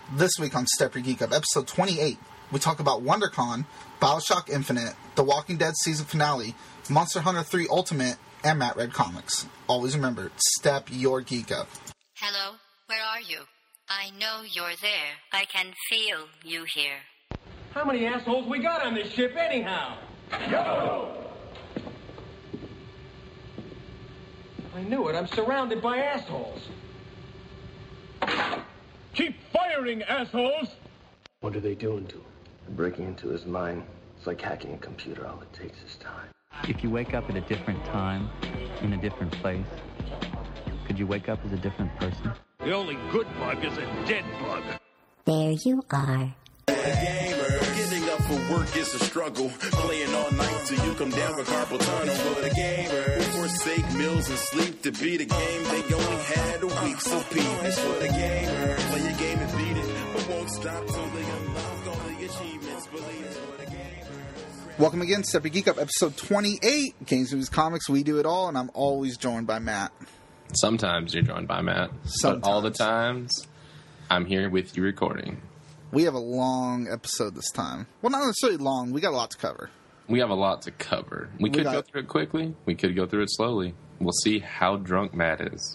This week on Step Your Geek Up, episode 28, we talk about WonderCon, BioShock Infinite, The Walking Dead season finale, Monster Hunter 3 Ultimate, and Matt read comics. Always remember, Step Your Geek Up. Hello, where are you? I know you're there. I can feel you here. How many assholes we got on this ship anyhow? Yo! I knew it. I'm surrounded by assholes. Keep firing, assholes! What are they doing to him? They're breaking into his mind. It's like hacking a computer. All it takes is time. If you wake up at a different time, in a different place, could you wake up as a different person? The only good bug is a dead bug. There you are. Getting up for work is a struggle. Playing all night till you come down with carpal tunnel. For the gamer, who forsake meals and sleep to beat a game they only had a week. So peace for the gamer. Play your game and beat it, but won't stop till they unlock all the achievements. Believe it for the gamer. Welcome again, Step Your Geek Up, episode 28, Games, Movies, Comics, we do it all, and I'm always joined by Matt. Sometimes you're joined by Matt. Sometimes. But all the times, I'm here with you recording. We have a long episode this time. Well, not necessarily long. We got a lot to cover. We have a lot to cover. We could go through it quickly. We could go through it slowly. We'll see how drunk Matt is.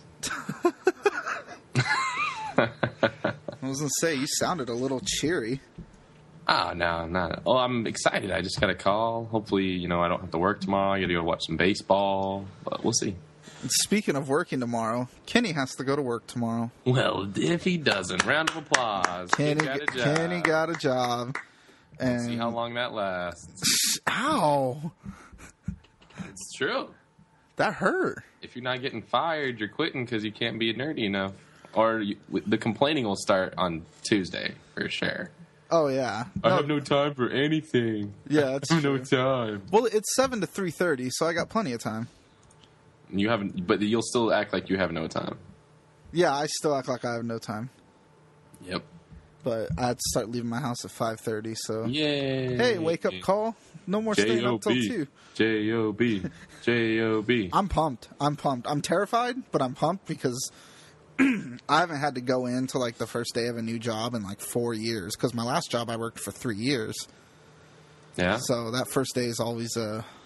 I was going to say, you sounded a little cheery. Oh, no, not. Oh, I'm excited. I just got a call. Hopefully, I don't have to work tomorrow. I got to go watch some baseball. But we'll see. Speaking of working tomorrow, Kenny has to go to work tomorrow. Well, if he doesn't, round of applause. Kenny got a job. And Let's see how long that lasts. Ow. It's true. That hurt. If you're not getting fired, you're quitting because you can't be nerdy enough. Or the complaining will start on Tuesday, for sure. Oh, yeah. I have no time for anything. Yeah, that's true. No time. Well, it's 7 to 3:30, so I got plenty of time. You haven't, but you'll still act like you have no time. Yeah, I still act like I have no time. Yep. But I had to start leaving my house at 5:30, so... Yay. Hey, wake up call. No more staying up till 2. J-O-B. J-O-B. I'm pumped. I'm terrified, but I'm pumped because I haven't had to go in to, the first day of a new job in, 4 years. Because my last job, I worked for 3 years. Yeah? So that first day is always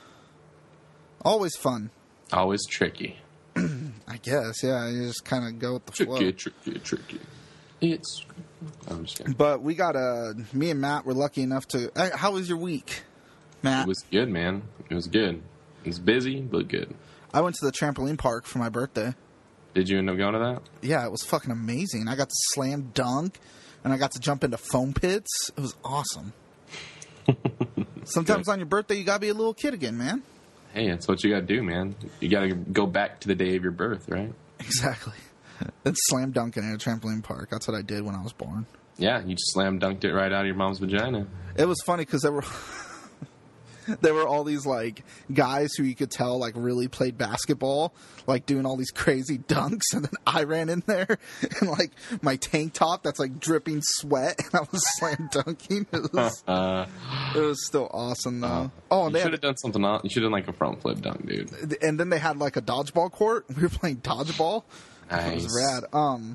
fun. Always tricky. I guess, yeah. You just kind of go with the flow. Tricky. I'm just kidding. But we got me and Matt were lucky enough to... How was your week, Matt? It was good, man. It was good. It was busy, but good. I went to the trampoline park for my birthday. Did you end up going to that? Yeah, it was fucking amazing. I got to slam dunk, and I got to jump into foam pits. It was awesome. Sometimes on your birthday, you gotta be a little kid again, man. Hey, that's what you gotta do, man. You gotta go back to the day of your birth, right? Exactly. And slam dunking in a trampoline park. That's what I did when I was born. Yeah, you just slam dunked it right out of your mom's vagina. It was funny because there were all these guys who you could tell really played basketball, doing all these crazy dunks, and then I ran in there in my tank top that's dripping sweat, and I was slam dunking. It was still awesome though. You should have done something else. You should have done a front flip dunk, dude. And then they had a dodgeball court. We were playing dodgeball. Nice. It was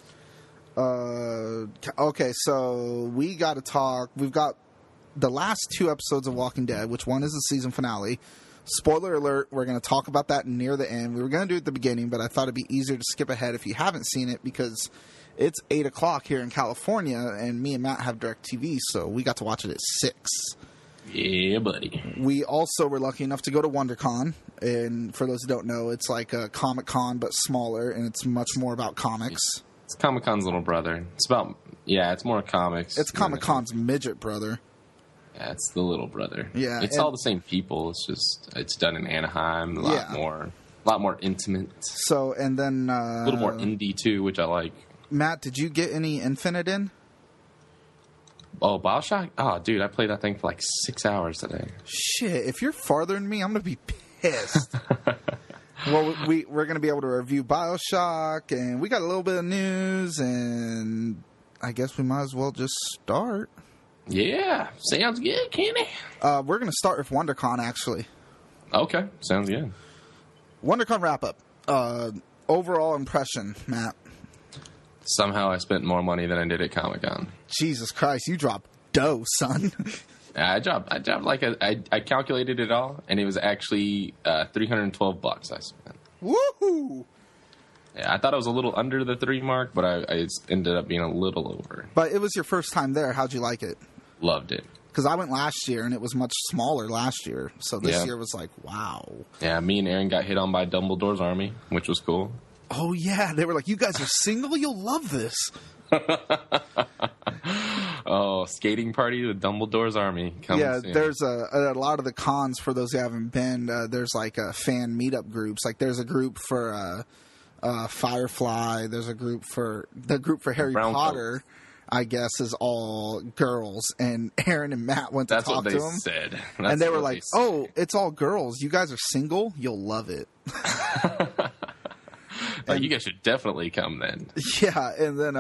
rad. Okay, so we got to talk. We've got the last 2 episodes of Walking Dead, which one is the season finale. Spoiler alert, we're going to talk about that near the end. We were going to do it at the beginning, but I thought it'd be easier to skip ahead if you haven't seen it because it's 8 o'clock here in California, and me and Matt have DirecTV, so we got to watch it at 6. Yeah, buddy. We also were lucky enough to go to WonderCon, and for those who don't know, it's like a Comic-Con, but smaller, and it's much more about comics. It's Comic-Con's little brother. It's more comics. It's Comic-Con's midget brother. Yeah, it's the little brother. Yeah, it's all the same people. It's just it's done in Anaheim. A lot more intimate. So and then a little more indie too, which I like. Matt, did you get any Infinite in? Oh, BioShock? Oh, dude, I played that thing for 6 hours today. Shit, if you're farther than me, I'm gonna be pissed. Well, we're gonna be able to review BioShock, and we got a little bit of news, and I guess we might as well just start. Yeah, sounds good, Kenny. We're going to start with WonderCon, actually. Okay, sounds good. WonderCon wrap-up. Overall impression, Matt. Somehow I spent more money than I did at Comic-Con. Jesus Christ, you dropped dough, son. I dropped like I calculated it all, and it was actually $312 I spent. Woohoo! Yeah, I thought I was a little under the 3 mark, but I ended up being a little over. But it was your first time there. How'd you like it? Loved it. Because I went last year, and it was much smaller last year. So this year was like, wow. Yeah, me and Aaron got hit on by Dumbledore's army, which was cool. Oh, yeah. They were like, you guys are single? You'll love this. Oh, skating party with Dumbledore's army. Soon. There's a lot of the cons, for those who haven't been, there's like fan meetup groups. Like there's a group for Firefly. There's a group for Harry Potter. I guess is all girls, and Aaron and Matt went to talk to them. That's what they said. And they were like, "Oh, it's all girls. You guys are single. You'll love it." You guys should definitely come then. Yeah, and then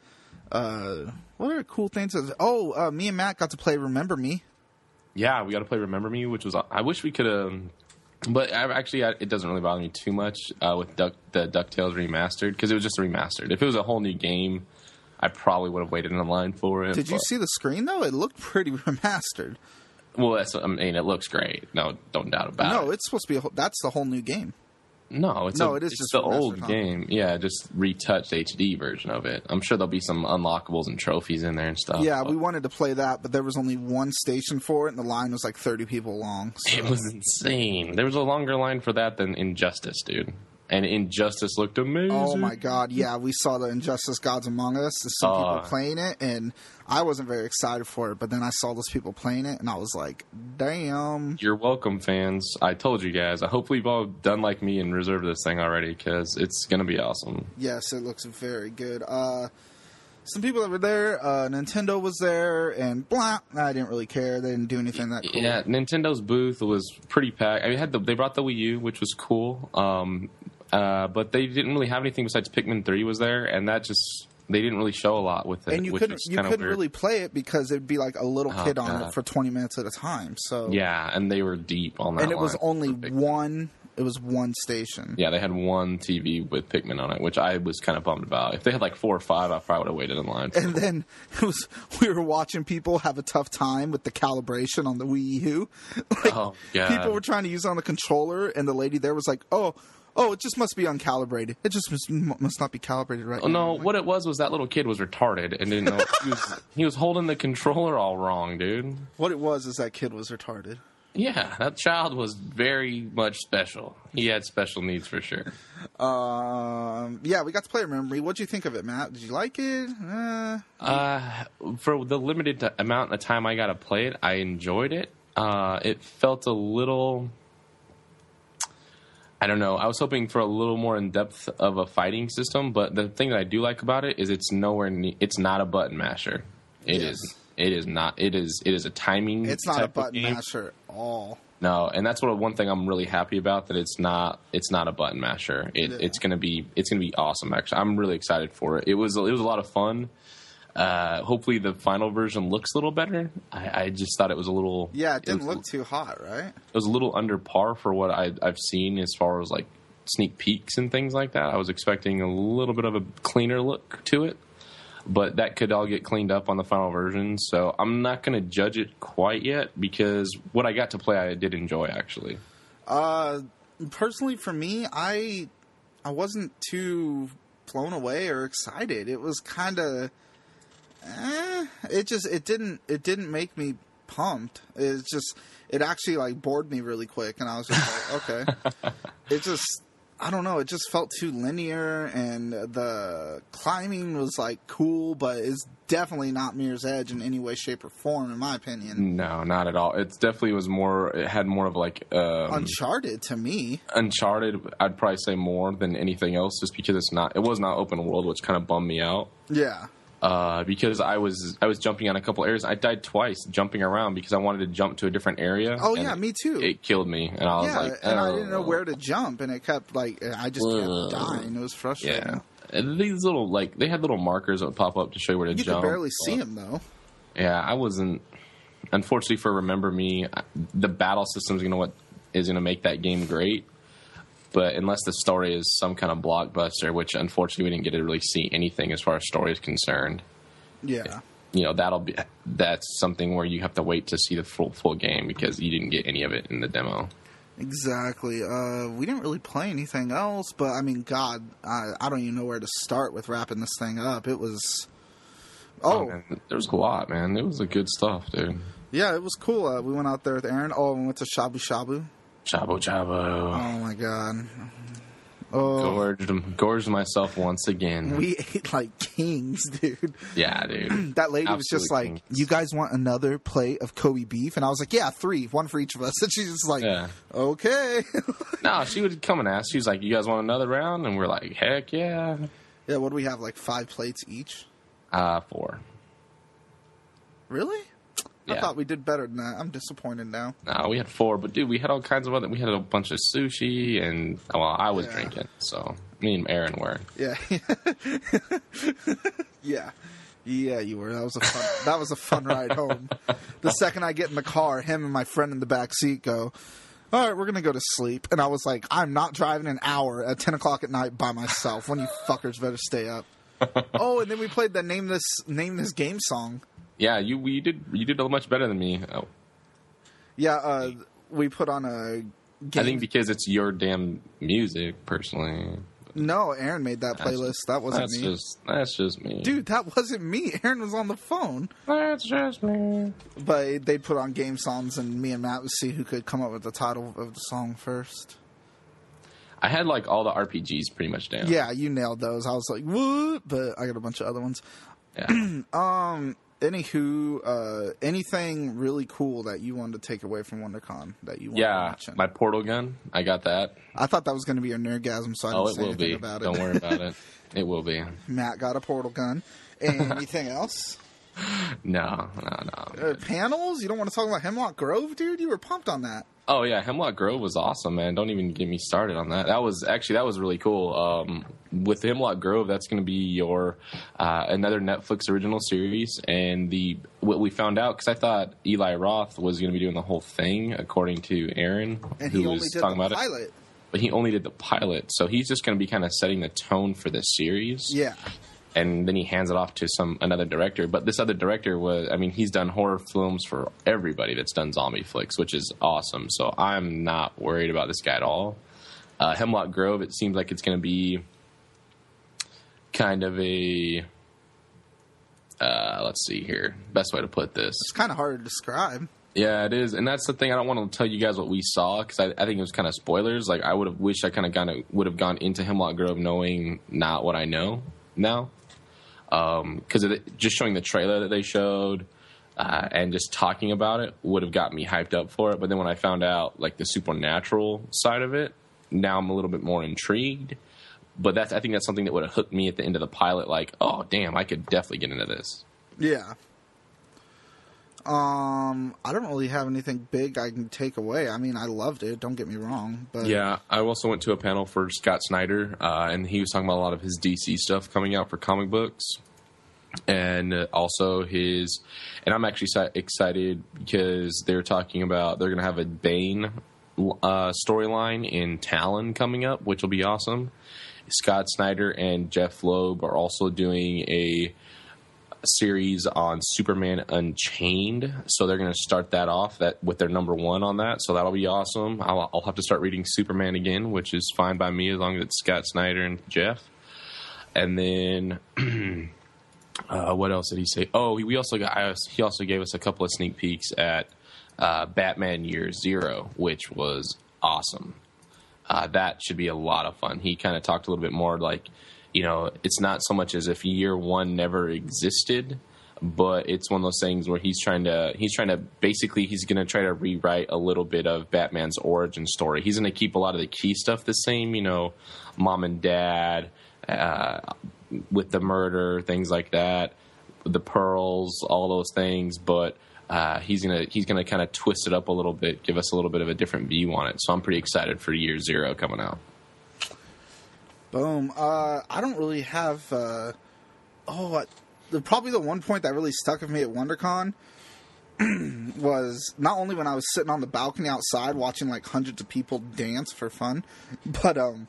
what are cool things? Me and Matt got to play Remember Me. Yeah, we got to play Remember Me, which was I wish we could have. But it doesn't really bother me too much with the DuckTales remastered, because it was just remastered. If it was a whole new game, I probably would have waited in line for it. Did you see the screen, though? It looked pretty remastered. Well, it looks great. No, don't doubt about it. No, it's supposed to be that's the whole new game. No, it's just the old game. Yeah, just retouched HD version of it. I'm sure there'll be some unlockables and trophies in there and stuff. Yeah, we wanted to play that, but there was only one station for it, and the line was like 30 people long. So. It was insane. There was a longer line for that than Injustice, dude. And Injustice looked amazing. Oh, my God. Yeah, we saw the Injustice Gods Among Us. There's some people playing it, and I wasn't very excited for it. But then I saw those people playing it, and I was like, damn. You're welcome, fans. I told you guys. Hopefully you've all done like me and reserved this thing already, because it's going to be awesome. Yes, it looks very good. Some people that were there, Nintendo was there, and blah, I didn't really care. They didn't do anything that cool. Yeah, Nintendo's booth was pretty packed. I mean, they brought the Wii U, which was cool. But they didn't really have anything besides Pikmin 3 was there, and they didn't really show a lot with it. And you couldn't really play it because it'd be like a little kid on it for 20 minutes at a time. So yeah, and they were deep on that. And it was only one. It was one station. Yeah, they had one TV with Pikmin on it, which I was kind of bummed about. If they had like 4 or 5, I probably would have waited in line. And then we were watching people have a tough time with the calibration on the Wii U. People were trying to use it on the controller, and the lady there was like, "Oh, it just must be uncalibrated. It just must not be calibrated right now." No, what it was that little kid was retarded and didn't know. he was holding the controller all wrong, dude. What it was is that kid was retarded. Yeah, that child was very much special. He had special needs for sure. Yeah, we got to play Remember Me. What'd you think of it, Matt? Did you like it? For the limited amount of time I got to play it, I enjoyed it. It felt a little... I don't know. I was hoping for a little more in depth of a fighting system, but the thing that I do like about it is it's nowhere. It's not a button masher. It is not. It is a timing. It's not a button masher at all. No, and that's one thing I'm really happy about, that it's not a button masher. It's gonna be awesome. Actually, I'm really excited for it. It was a lot of fun. Hopefully the final version looks a little better. I just thought it was a little... Yeah, it didn't look too hot, right? It was a little under par for what I've seen as far as like sneak peeks and things like that. I was expecting a little bit of a cleaner look to it, but that could all get cleaned up on the final version. So I'm not going to judge it quite yet, because what I got to play I did enjoy, actually. Personally, for me, I wasn't too blown away or excited. It was kind of... It didn't make me pumped. It actually like bored me really quick, and I was just like, okay. I don't know. It just felt too linear, and the climbing was like cool, but it's definitely not Mirror's Edge in any way, shape, or form, in my opinion. No, not at all. It definitely was more. It had more of like Uncharted to me. Uncharted, I'd probably say more than anything else, just because it was not open world, which kind of bummed me out. Yeah. Because I was jumping on a couple areas. I died twice jumping around because I wanted to jump to a different area. Oh yeah, me too. It killed me, and I was like, and I didn't know where to jump, and it kept like I just kept dying. It was frustrating. Yeah, and these little they had little markers that would pop up to show you where to jump. You could barely see them though. Yeah, I wasn't. Unfortunately for Remember Me, the battle system is gonna make that game great. But unless the story is some kind of blockbuster, which unfortunately we didn't get to really see anything as far as story is concerned. Yeah. You know, that's something where you have to wait to see the full game because you didn't get any of it in the demo. Exactly. We didn't really play anything else, but I mean, God, I don't even know where to start with wrapping this thing up. It was... Man, there was a lot, man. It was good stuff, dude. Yeah, it was cool. We went out there with Aaron. Oh, we went to Shabu Shabu. Shabu Shabu. Oh, my God. Oh. Gorged myself once again. We ate like kings, dude. Yeah, dude. That lady was just like, kings. You guys want another plate of Kobe beef? And I was like, yeah, 3, 1 for each of us. And she's just like, okay. No, she would come and ask. She was like, you guys want another round? And we're like, heck yeah. Yeah, what do we have, like 5 plates each? 4. Really? I Yeah. thought we did better than that. I'm disappointed now. No, we had 4, but dude, we had all kinds of other. We had a bunch of sushi, and I was drinking, so me and Aaron were. Yeah, yeah, you were. That was a fun ride home. The second I get in the car, him and my friend in the back seat go, all right, we're gonna go to sleep, and I was like, I'm not driving an hour at 10 o'clock at night by myself. When you fuckers better stay up. Oh, and then we played the name this game song. Yeah, you did much better than me. Oh. Yeah, we put on a game. I think because it's your damn music, personally. No, Aaron made that playlist. That wasn't me. That's just me. Dude, that wasn't me. Aaron was on the phone. That's just me. But they put on game songs, and me and Matt would see who could come up with the title of the song first. I had like all the RPGs pretty much down. Yeah, you nailed those. I was like, what? But I got a bunch of other ones. Yeah. Anywho, anything really cool that you wanted to take away from WonderCon that you wanted to mention? My portal gun. I got that. I thought that was going to be your nerdgasm, so I didn't say anything about it. Don't worry about it. It will be. Matt got a portal gun. Anything else? No. Panels? You don't want to talk about Hemlock Grove, dude? You were pumped on that. Oh yeah, Hemlock Grove was awesome, man. Don't even get me started on that. That was really cool. With Hemlock Grove, that's going to be your another Netflix original series, and what we found out, because I thought Eli Roth was going to be doing the whole thing, according to Aaron, and who was talking about it. But he only did the pilot, so he's just going to be kind of setting the tone for the series. Yeah. And then he hands it off to another director. But this other director he's done horror films for everybody that's done zombie flicks, which is awesome. So I'm not worried about this guy at all. Hemlock Grove, it seems like it's going to be kind of a, let's see here, best way to put this. It's kind of hard to describe. Yeah, it is. And that's the thing. I don't want to tell you guys what we saw, because I think it was kind of spoilers. Like, I would have wished I kind of would have gone into Hemlock Grove knowing not what I know now. Because just showing the trailer that they showed and just talking about it would have got me hyped up for it. But then when I found out like the supernatural side of it, now I'm a little bit more intrigued. But I think that's something that would have hooked me at the end of the pilot. Like, oh damn, I could definitely get into this. Yeah. I don't really have anything big I can take away. I mean, I loved it. Don't get me wrong. But yeah, I also went to a panel for Scott Snyder, and he was talking about a lot of his DC stuff coming out for comic books, and also and I'm actually excited because they're talking about they're going to have a Bane storyline in Talon coming up, which will be awesome. Scott Snyder and Jeff Loeb are also doing a series on Superman Unchained, so they're going to start that off with their number 1 on that, so that'll be awesome. I'll have to start reading Superman again, which is fine by me as long as it's Scott Snyder and Jeff. And then what else did he say? Oh, he also gave us a couple of sneak peeks at Batman Year Zero, which was awesome. That should be a lot of fun. He kind of talked a little bit more like, you know, it's not so much as if year 1 never existed, but it's one of those things where he's going to try to rewrite a little bit of Batman's origin story. He's going to keep a lot of the key stuff the same, you know, mom and dad, with the murder, things like that, the pearls, all those things, but he's gonna kind of twist it up a little bit, give us a little bit of a different view on it. So I'm pretty excited for Year Zero coming out. Boom. I don't really have. Probably the one point that really stuck with me at WonderCon was not only when I was sitting on the balcony outside watching like hundreds of people dance for fun, but I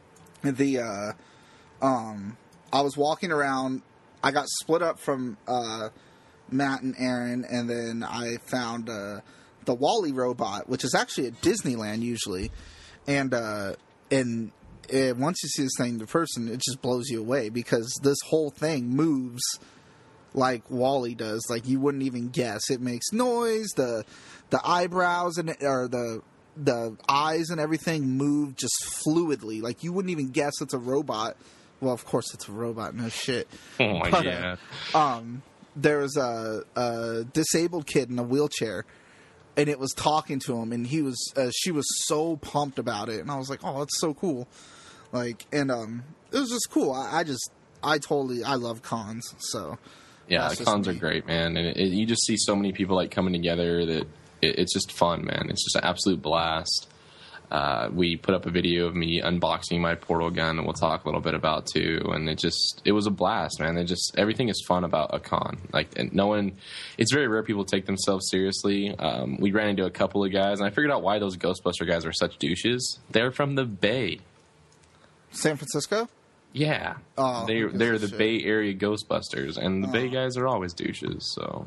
was walking around. I got split up from Matt and Aaron, and then I found the WALL-E robot, which is actually at Disneyland usually, and once you see this thing in person, it just blows you away because this whole thing moves like WALL-E does. Like, you wouldn't even guess. It makes noise. The eyebrows or the eyes and everything move just fluidly. Like, you wouldn't even guess it's a robot. Well, of course it's a robot. No shit. Oh my god. There was a disabled kid in a wheelchair, and it was talking to him, and she was so pumped about it, and I was like, oh, that's so cool. Like, and it was just cool. I love cons. So yeah, the cons are great, man, and you just see so many people like coming together that it's just fun, man. It's just an absolute blast. We put up a video of me unboxing my portal gun, and we'll talk a little bit about too. And it was a blast, man. Everything is fun about a con. Like, and it's very rare people take themselves seriously. We ran into a couple of guys, and I figured out why those Ghostbuster guys are such douches. They're from the Bay. San Francisco? Yeah. Oh, they're the Bay Area Ghostbusters, and the Bay guys are always douches, so.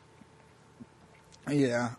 Yeah.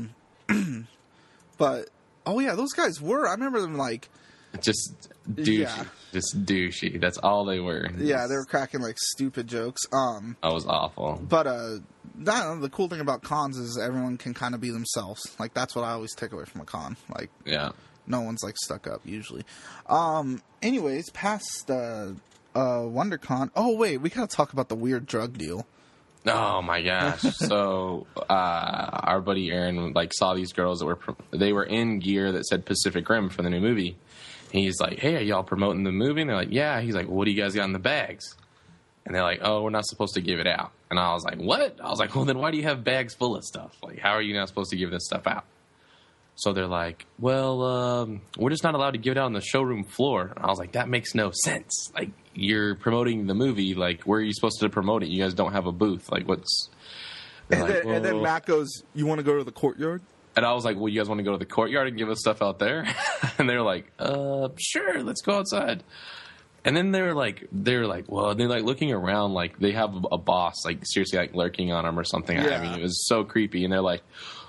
But, oh yeah, those guys were. I remember them like. Just douchey. Yeah. Just douchey. That's all they were. Yeah, they were cracking like stupid jokes. That was awful. But the cool thing about cons is everyone can kind of be themselves. Like, that's what I always take away from a con. Like, yeah. No one's like stuck up usually. Anyways, past WonderCon. Oh wait, we gotta talk about the weird drug deal. Oh my gosh! So our buddy Aaron saw these girls that were in gear that said Pacific Rim for the new movie. And he's like, "Hey, are y'all promoting the movie?" And they're like, "Yeah." He's like, well, "What do you guys got in the bags?" And they're like, "Oh, we're not supposed to give it out." And I was like, "What?" I was like, "Well, then why do you have bags full of stuff? Like, how are you not supposed to give this stuff out?" So they're like, well, we're just not allowed to give it out on the showroom floor. And I was like, that makes no sense. Like, you're promoting the movie. Like, where are you supposed to promote it? You guys don't have a booth. Like, what's... And then Matt goes, you want to go to the courtyard? And I was like, well, you guys want to go to the courtyard and give us stuff out there? And they're like, sure, let's go outside. And then they're like, well, they're like looking around like they have a boss, like seriously like lurking on them or something. Yeah. I mean, it was so creepy. And they're like,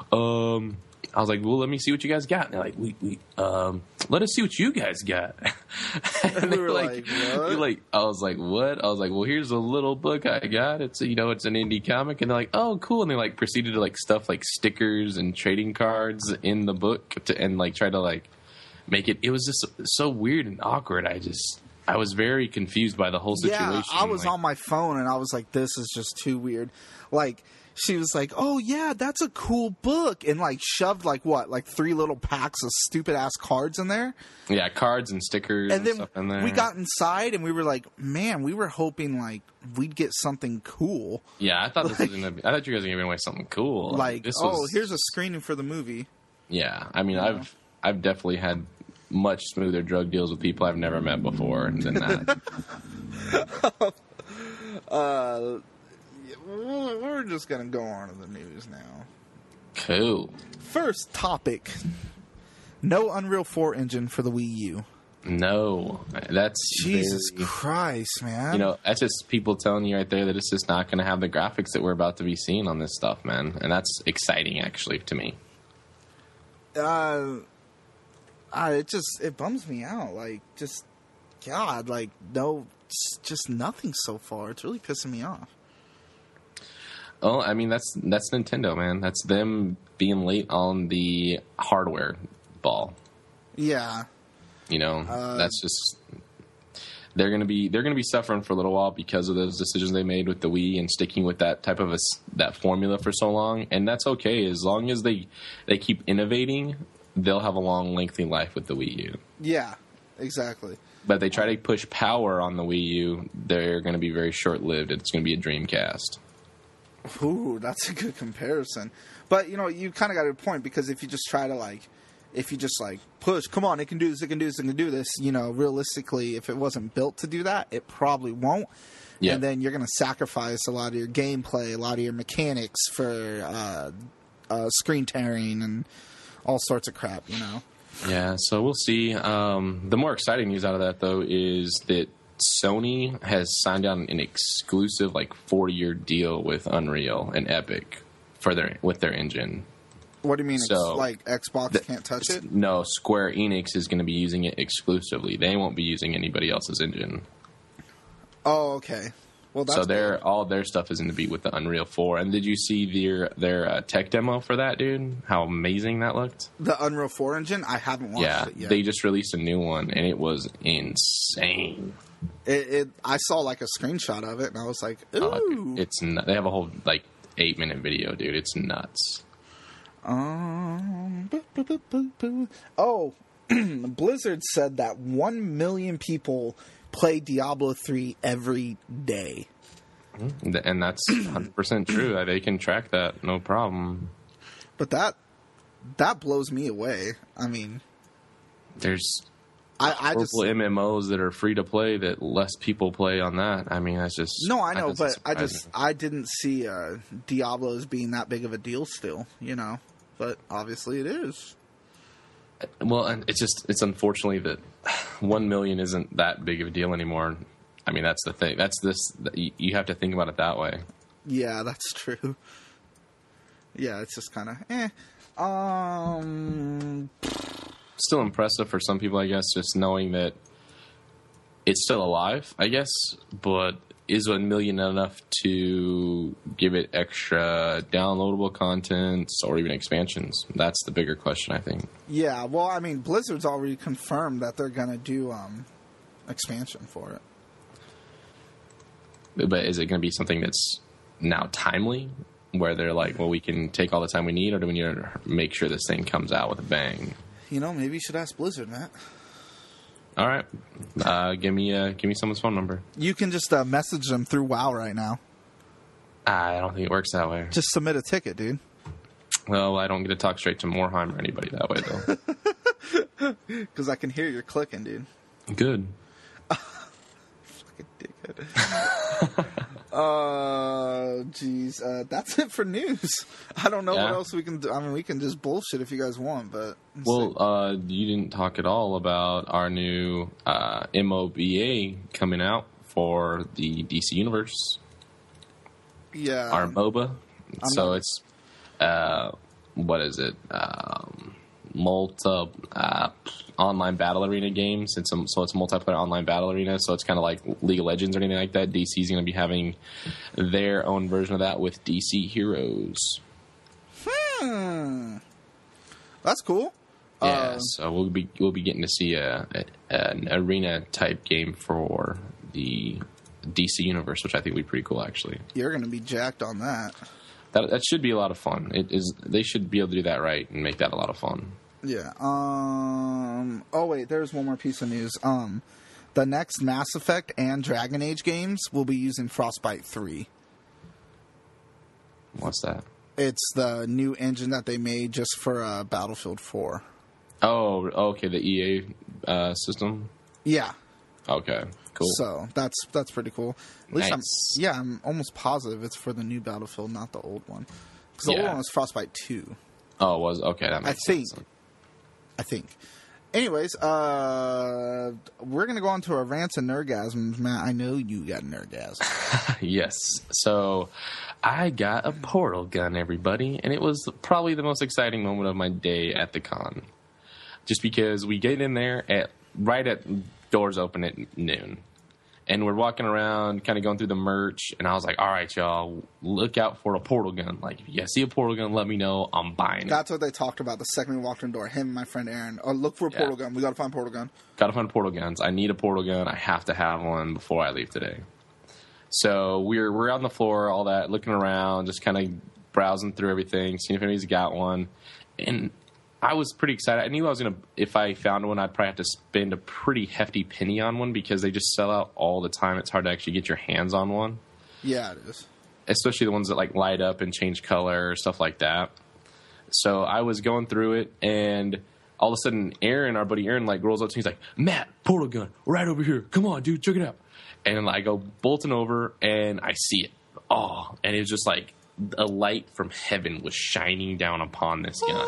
I was like, well, let me see what you guys got. And they're like, we let us see what you guys got. And they were like, what? I was like, what? I was like, well, here's a little book I got. It's it's an indie comic. And they're like, oh, cool. And they like proceeded to like stuff like stickers and trading cards in the book and like try to like make it. It was just so weird and awkward. I was very confused by the whole situation. Yeah, I was on my phone and I was like, this is just too weird. Like, she was like, oh yeah, that's a cool book, and like shoved like 3 little packs of stupid ass cards in there. Yeah, cards and stickers and then stuff in there. We got inside and we were like, man, we were hoping like we'd get something cool. Yeah, I thought this was gonna be, I thought you guys were giving away something cool. Like, here's a screening for the movie. Yeah, I mean, I've definitely had much smoother drug deals with people I've never met before than that. We're just going to go on to the news now. Cool. First topic. No Unreal 4 engine for the Wii U. No. That's Jesus Christ, man. That's just people telling you right there that it's just not going to have the graphics that we're about to be seeing on this stuff, man. And that's exciting, actually, to me. It bums me out. Like, just, God, like, no, just nothing so far. It's really pissing me off. Oh, I mean, that's Nintendo, man. That's them being late on the hardware ball. Yeah. That's just they're gonna be suffering for a little while because of those decisions they made with the Wii and sticking with that type of that formula for so long. And that's okay as long as they keep innovating. They'll have a long, lengthy life with the Wii U. Yeah, exactly. But they try to push power on the Wii U. They're going to be very short-lived. It's going to be a Dreamcast. Ooh, that's a good comparison. But, you kind of got a point because if you just try to, push, come on, it can do this, it can do this, it can do this, realistically, if it wasn't built to do that, it probably won't. Yeah. And then you're going to sacrifice a lot of your gameplay, a lot of your mechanics for screen tearing and all sorts of crap, you know? Yeah, so we'll see. The more exciting news out of that, though, is that Sony has signed on an exclusive, 40-year deal with Unreal and Epic with their engine. What do you mean? So, Xbox can't touch it? No, Square Enix is going to be using it exclusively. They won't be using anybody else's engine. Oh, okay. Well, that's so all their stuff is going to be with the Unreal 4. And did you see their tech demo for that, dude? How amazing that looked. The Unreal 4 engine? I haven't watched it yet. They just released a new one, and it was insane. I saw a screenshot of it, and I was like, ooh. It's they have a whole 8-minute video, dude. It's nuts. Oh, Blizzard said that 1 million people play Diablo 3 every day. And that's 100% true. They can track that, no problem. But that blows me away. I mean, there's I just MMOs that are free to play that less people play on that. I mean, that's just no. I know, but I didn't see Diablo as being that big of a deal still. You know, but obviously it is. Well, and it's unfortunately that 1 million isn't that big of a deal anymore. I mean, that's the thing. You have to think about it that way. Yeah, that's true. Yeah, it's just kind of Still impressive for some people, I guess, just knowing that it's still alive, I guess, but is 1 million enough to give it extra downloadable content or even expansions? That's the bigger question, I think. Yeah, well, I mean, Blizzard's already confirmed that they're going to do expansion for it. But is it going to be something that's now timely, where they're like, well, we can take all the time we need, or do we need to make sure this thing comes out with a bang? You know, maybe you should ask Blizzard, Matt. All right, give me someone's phone number. You can just message them through WoW right now. I don't think it works that way. Just submit a ticket, dude. Well, I don't get to talk straight to Morheim or anybody that way, though. Because I can hear you clicking, dude. Good. Fucking dickhead. Jeez. That's it for news. I don't know what else we can do. I mean, we can just bullshit if you guys want, but... you didn't talk at all about our new MOBA coming out for the DC Universe. Yeah. Our MOBA. It's... what is it? Online battle arena games. It's multiplayer online battle arena, so it's kind of like League of Legends or anything like that. DC's going to be having their own version of that with DC Heroes. That's cool. Yeah, so we'll be getting to see an arena type game for the DC Universe, which I think would be pretty cool, actually. You're going to be jacked on that. That should be a lot of fun. It is. They should be able to do that right and make that a lot of fun. Yeah. Oh wait, there's one more piece of news. The next Mass Effect and Dragon Age games will be using Frostbite 3. What's that? It's the new engine that they made just for Battlefield 4. Oh, okay, the EA system. Yeah. Okay. Cool. So that's pretty cool. At least nice. I'm almost positive it's for the new Battlefield, not the old one. Because the old one was Frostbite 2. Oh, it was? Okay, that makes sense. I think. Anyways, we're going to go on to our rants and nerdgasms. Matt, I know you got an nerdgasm. Yes. So I got a portal gun, everybody, and it was probably the most exciting moment of my day at the con. Just because we get in there right at doors open at noon. And we're walking around, kind of going through the merch, and I was like, all right, y'all, look out for a portal gun. Like, if you see a portal gun, let me know. I'm buying it. That's what they talked about the second we walked in the door. Him and my friend Aaron. Oh, look for a portal gun. We got to find a portal gun. Got to find portal guns. I need a portal gun. I have to have one before I leave today. So we're on the floor, all that, looking around, just kind of browsing through everything, seeing if anybody's got one. And I was pretty excited. I knew I was going to, if I found one, I'd probably have to spend a pretty hefty penny on one because they just sell out all the time. It's hard to actually get your hands on one. Yeah, it is. Especially the ones that like light up and change color, stuff like that. So I was going through it, and all of a sudden, our buddy Aaron, like rolls up to me. He's like, "Matt, portal gun, right over here. Come on, dude, check it out." And I go bolting over, and I see it. Oh, and it was just like a light from heaven was shining down upon this gun.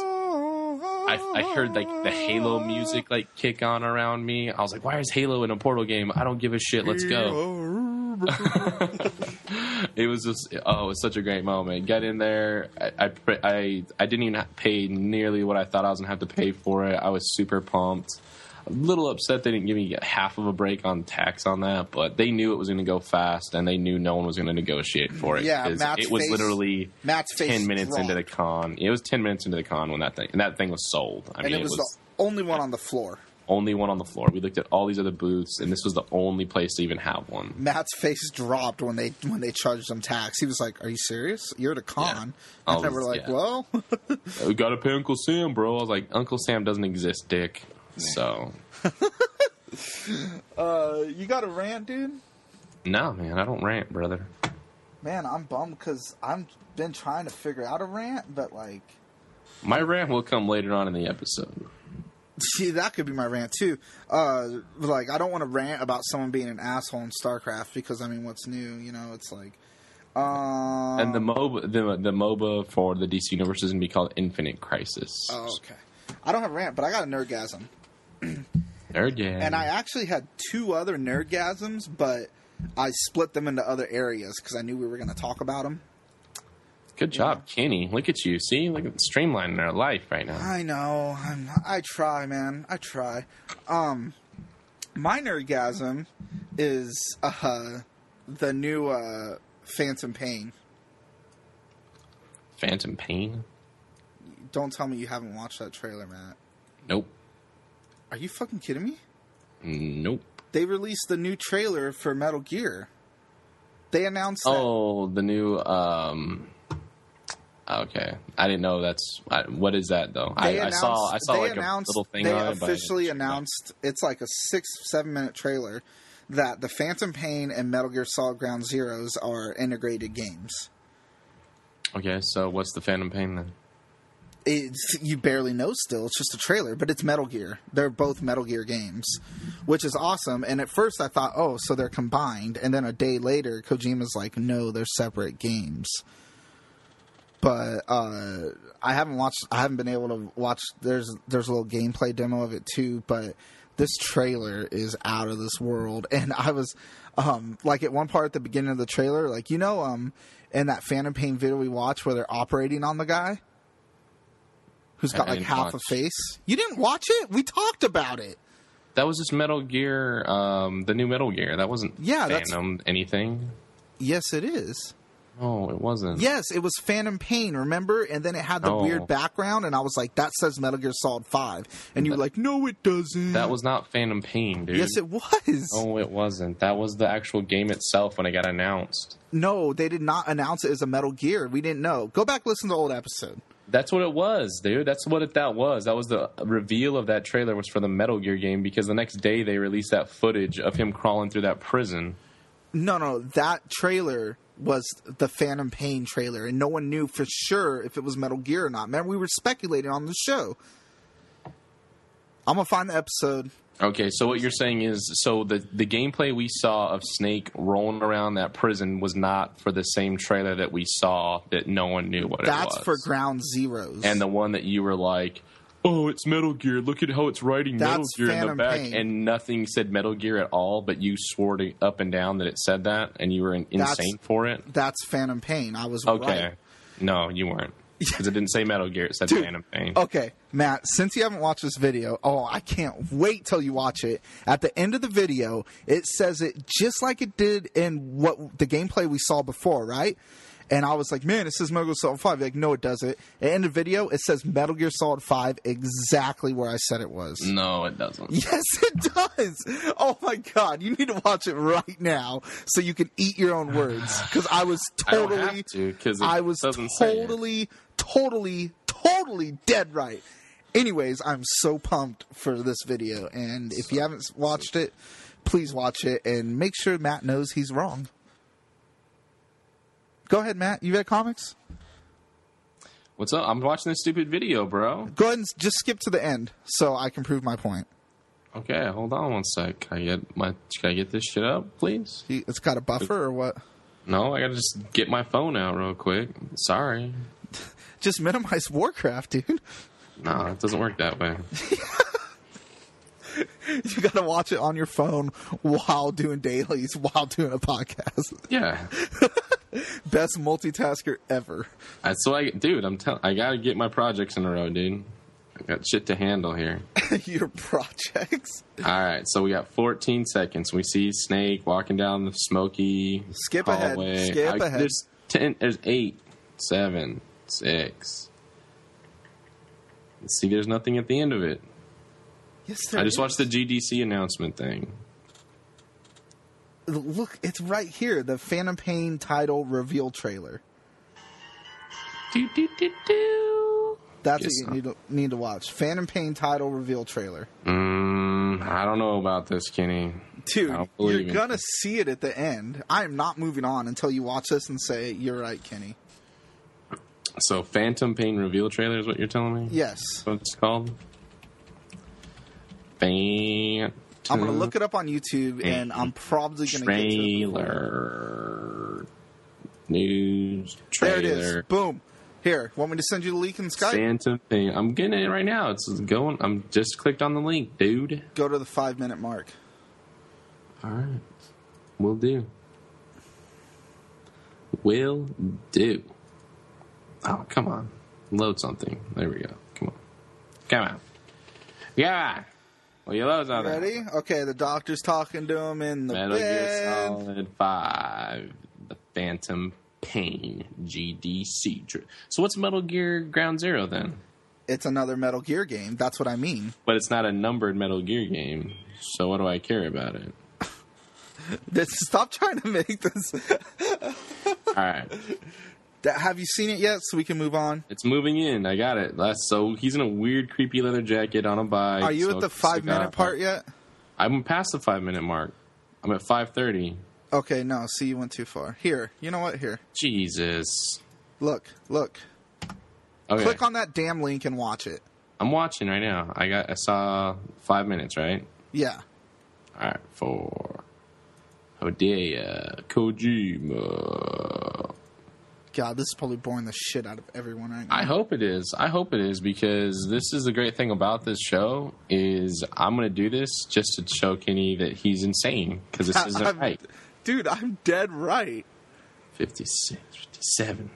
I heard like the Halo music like kick on around me. I was like, why is Halo in a Portal game? I don't give a shit. Let's go. It was just, it was such a great moment. Get in there. I didn't even pay nearly what I thought I was going to have to pay for it. I was super pumped. A little upset they didn't give me half of a break on tax on that, but they knew it was going to go fast, and they knew no one was going to negotiate for it. Yeah, it was literally Matt's 10 minutes into the con. It was 10 minutes into the con when that thing was sold. I mean, it was the only one on the floor. Only one on the floor. We looked at all these other booths, and this was the only place to even have one. Matt's face dropped when they charged him tax. He was like, "Are you serious? You're at a con?" Yeah. And they were like, "Well, we got to pay Uncle Sam, bro." I was like, "Uncle Sam doesn't exist, dick." So, you got a rant, dude? No, man, I don't rant, brother. Man, I'm bummed because I've been trying to figure out a rant, but like, my rant will come later on in the episode. See, that could be my rant too. Like, I don't want to rant about someone being an asshole in StarCraft because I mean, what's new? You know, it's like. And the MOBA for the DC universe is going to be called Infinite Crisis. Oh, okay. I don't have a rant, but I got a nerdgasm. Nerdgasm. And I actually had 2 other nerdgasms, but I split them into other areas because I knew we were going to talk about them. Good job, Kenny. Look at you. See? Look at streamlining our life right now. I know. I try, man. I try. My nerdgasm is the new Phantom Pain. Phantom Pain? Don't tell me you haven't watched that trailer, Matt. Nope. Are you fucking kidding me? Nope. They released the new trailer for Metal Gear. They announced that. Oh, the new... Okay, I didn't know that's... what is that, though? I saw like a little thing on it. They officially announced... It's like a 6-7 minute trailer that the Phantom Pain and Metal Gear Solid Ground Zeroes are integrated games. Okay, so what's the Phantom Pain, then? You barely know still. It's just a trailer, but it's Metal Gear. They're both Metal Gear games, which is awesome. And at first I thought, oh, so they're combined. And then a day later, Kojima's like, no, they're separate games. But I haven't been able to watch. There's a little gameplay demo of it too, but this trailer is out of this world. And I was like at one part at the beginning of the trailer, like, you know, in that Phantom Pain video we watched where they're operating on the guy who's got like half a face. You didn't watch it? We talked about it. That was just Metal Gear, the new Metal Gear. That wasn't Phantom anything. Yes, it is. No, it wasn't. Yes, it was Phantom Pain, remember? And then it had the weird background, and I was like, that says Metal Gear Solid 5. And you were like, no, it doesn't. That was not Phantom Pain, dude. Yes, it was. No, it wasn't. That was the actual game itself when it got announced. No, they did not announce it as a Metal Gear. We didn't know. Go back, listen to the old episode. That's what it was, dude. That's what that was. That was the reveal of that trailer was for the Metal Gear game because the next day they released that footage of him crawling through that prison. No, that trailer was the Phantom Pain trailer, and no one knew for sure if it was Metal Gear or not. Man, we were speculating on the show. I'm going to find the episode. Okay, so what you're saying is, so the gameplay we saw of Snake rolling around that prison was not for the same trailer that we saw that no one knew what it was. That's for Ground Zeroes. And the one that you were like, oh, it's Metal Gear. Look at how it's writing Metal Gear in the back. Pain. And nothing said Metal Gear at all, but you swore up and down that it said that, and you were insane for it? That's Phantom Pain. I was right. No, you weren't. Because it didn't say Metal Gear. It said Phantom Pain. Okay, Matt, since you haven't watched this video, I can't wait till you watch it. At the end of the video, it says it just like it did in what the gameplay we saw before, right? And I was like, man, it says Metal Gear Solid 5. You're like, no, it doesn't. At the end of the video, it says Metal Gear Solid 5 exactly where I said it was. No, it doesn't. Yes, it does. Oh, my God. You need to watch it right now so you can eat your own words. Because I was totally dead right. Anyways, I'm so pumped for this video. And if you haven't watched it, please watch it. And make sure Matt knows he's wrong. Go ahead, Matt. You read comics? What's up? I'm watching this stupid video, bro. Go ahead and just skip to the end so I can prove my point. Okay, hold on one sec. Can I get this shit up, please? It's got a buffer or what? No, I gotta just get my phone out real quick. Sorry. Just minimize Warcraft, dude. No, it doesn't work that way. You gotta watch it on your phone while doing dailies, while doing a podcast. Yeah. Best multitasker ever. That's what I gotta get my projects in a row, dude. I got shit to handle here. Your projects. All right, so we got 14 seconds. We see Snake walking down the smoky Skip hallway. ahead. Skip ahead. There's 10. There's 8, 7, 6. See, there's nothing at the end of it. Yes, there I just is. watched the GDC announcement thing. Look, it's right here. The Phantom Pain title reveal trailer. That's what you need to watch. Phantom Pain title reveal trailer. I don't know about this, Kenny. Dude, you're going to see it at the end. I am not moving on until you watch this and say, you're right, Kenny. So, Phantom Pain reveal trailer is what you're telling me? Yes. That's what it's called? Phantom I'm going to look it up on YouTube, and I'm probably going to get to it. Trailer. News trailer. There it is. Boom. Here, want me to send you the link in Skype? Phantom Pain. I'm getting it right now. It's going. I'm just clicked on the link, dude. Go to the 5-minute mark. All right. Will do. Will do. Oh, come on. Load something. There we go. Come on. Come on. Yeah. Well, you load something. Ready? Okay, the doctor's talking to him in the Metal bed. Gear Solid 5. The Phantom Pain GDC. So what's Metal Gear Ground Zero then? It's another Metal Gear game. That's what I mean. But it's not a numbered Metal Gear game. So what do I care about it? Stop trying to make this. All right. Have you seen it yet so we can move on? It's moving in. I got it. So he's in a weird, creepy leather jacket on a bike. Are you at the 5-minute part yet? I'm past the 5-minute mark. I'm at 5:30. Okay, no. See, you went too far. Here. You know what? Here. Jesus. Look. Okay. Click on that damn link and watch it. I'm watching right now. I saw 5 minutes, right? Yeah. All right. For Hideo Kojima. God, this is probably boring the shit out of everyone right now. I hope it is. Because this is the great thing about this show is I'm going to do this just to show Kenny that he's insane because this isn't right. Dude, I'm dead right. 56, 57.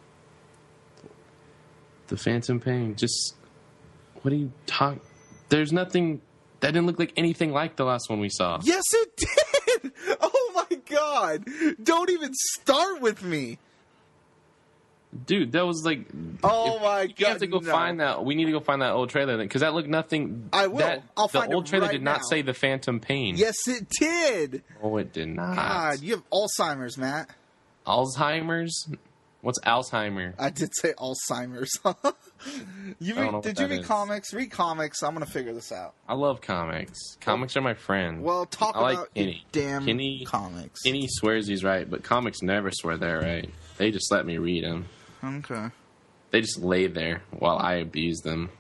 The Phantom Pain. Just, what are you talking? There's nothing, that didn't look like anything like the last one we saw. Yes, it did! Oh my God! Don't even start with me! Dude, that was like... Oh my God, You have to go find that. We need to go find that old trailer then, because that looked nothing... I will. I'll find it The old trailer right did not now. say the Phantom Pain. Yes, it did! Oh, it did not. God, you have Alzheimer's, Matt. Alzheimer's? What's Alzheimer? I did say Alzheimer's. Did you read comics? Read comics. I'm going to figure this out. I love comics. Comics are my friend. Well, talk I like about Kenny. damn Kenny, comics. Kenny swears he's right, but comics never swear they're right. They just let me read them. Okay. They just lay there while I abuse them.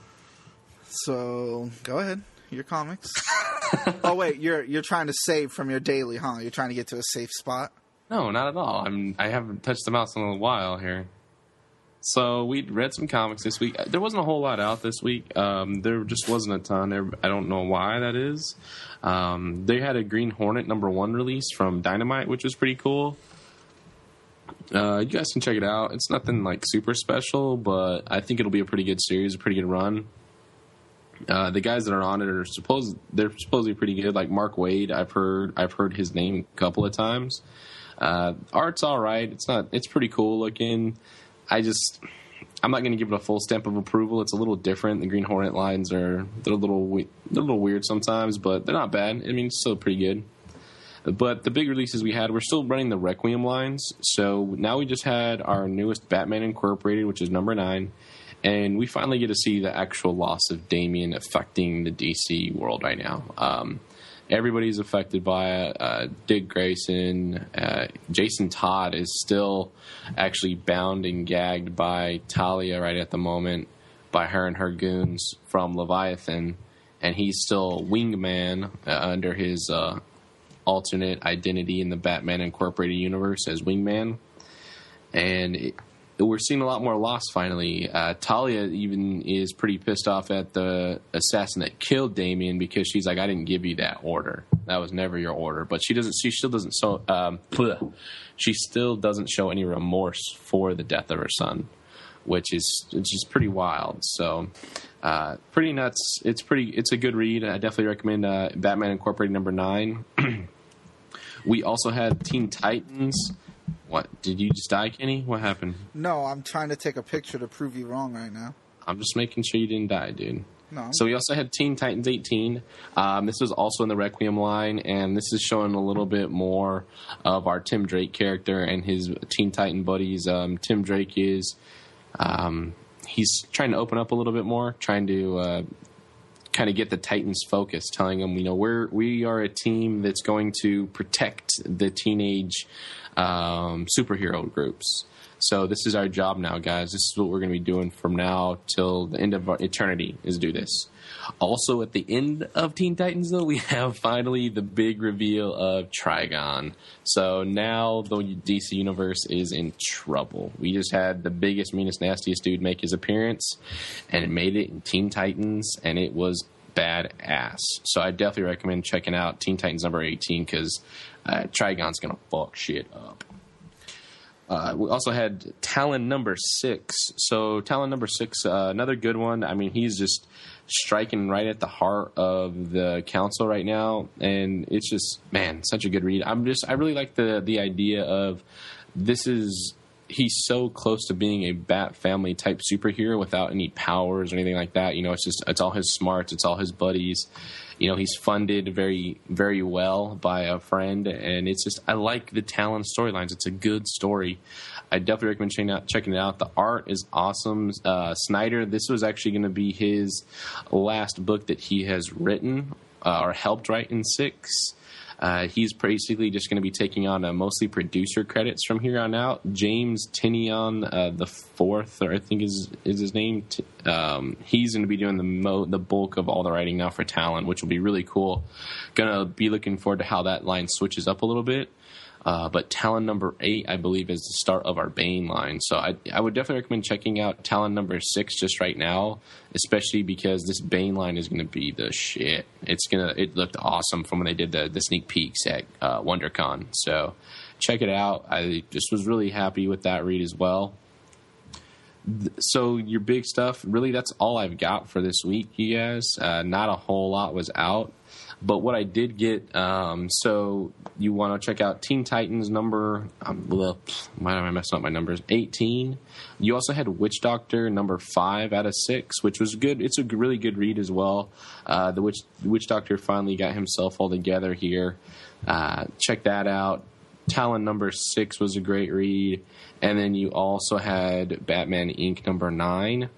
So, go ahead. Your comics. Oh, wait. You're trying to save from your daily, huh? You're trying to get to a safe spot? No, not at all. I haven't touched the mouse in a while here. So we read some comics this week. There wasn't a whole lot out this week. There just wasn't a ton. I don't know why that is. They had a Green Hornet #1 release from Dynamite, which was pretty cool. You guys can check it out. It's nothing like super special, but I think it'll be a pretty good series, a pretty good run. The guys that are on it are supposedly pretty good. Like Mark Waid, I've heard his name a couple of times. Art's all right. It's pretty cool looking. I'm not going to give it a full stamp of approval. It's a little different. The Green Hornet lines they're a little weird sometimes, but they're not bad. I mean, it's still pretty good. But the big releases we had, we're still running the Requiem lines. So now we just had our newest Batman Incorporated, which is #9. And we finally get to see the actual loss of Damian affecting the DC world right now. Everybody's affected by it. Dick Grayson, Jason Todd is still actually bound and gagged by Talia right at the moment, by her and her goons from Leviathan. and he's still Wingman under his alternate identity in the Batman Incorporated universe as Wingman. And we're seeing a lot more loss finally. Talia even is pretty pissed off at the assassin that killed Damian because she's like, I didn't give you that order. That was never your order. But she still doesn't show any remorse for the death of her son, which is just pretty wild. So pretty nuts. It's a good read. I definitely recommend Batman Incorporated number 9. We also had Teen Titans. What? Did you just die, Kenny? What happened? No, I'm trying to take a picture to prove you wrong right now. I'm just making sure you didn't die, dude. No. So we also had Teen Titans 18. This was also in the Requiem line, and this is showing a little bit more of our Tim Drake character and his Teen Titan buddies. Tim Drake is he's trying to open up a little bit more, trying to kind of get the Titans focused, telling them, we are a team that's going to protect the teenage superhero groups. So this is our job now, guys. This is what we're going to be doing from now till the end of our eternity, is do this. Also, at the end of Teen Titans, though, we have finally the big reveal of Trigon. So now the DC Universe is in trouble. We just had the biggest, meanest, nastiest dude make his appearance, and it made it in Teen Titans, and it was badass. So I definitely recommend checking out Teen Titans number 18 because Trigon's going to fuck shit up. We also had Talon number 6. So Talon number 6, another good one. I mean, he's just striking right at the heart of the council right now, and it's just, man, such a good read. I really like the idea of he's so close to being a Bat Family type superhero without any powers or anything like that. It's all his smarts, it's all his buddies. He's funded very, very well by a friend, and I like the Talon storylines. It's a good story. I definitely recommend checking it out. The art is awesome. Snyder, this was actually going to be his last book that he has written or helped write in 6. He's basically just going to be taking on mostly producer credits from here on out. James Tynion the fourth, or I think is his name. He's going to be doing the bulk of all the writing now for Talon, which will be really cool. Going to be looking forward to how that line switches up a little bit. But Talon number 8, I believe, is the start of our Bane line. So I would definitely recommend checking out Talon number 6 just right now, especially because this Bane line is going to be the shit. It looked awesome from when they did the sneak peeks at WonderCon. So check it out. I just was really happy with that read as well. So your big stuff, really, that's all I've got for this week, you guys. Not a whole lot was out. But what I did get, so you want to check out Teen Titans number, why am I messing up my numbers? 18. You also had Witch Doctor number 5 out of 6, which was good. It's a really good read as well. The Witch Doctor finally got himself all together here. Check that out. Talon number 6 was a great read. And then you also had Batman Inc. number 9.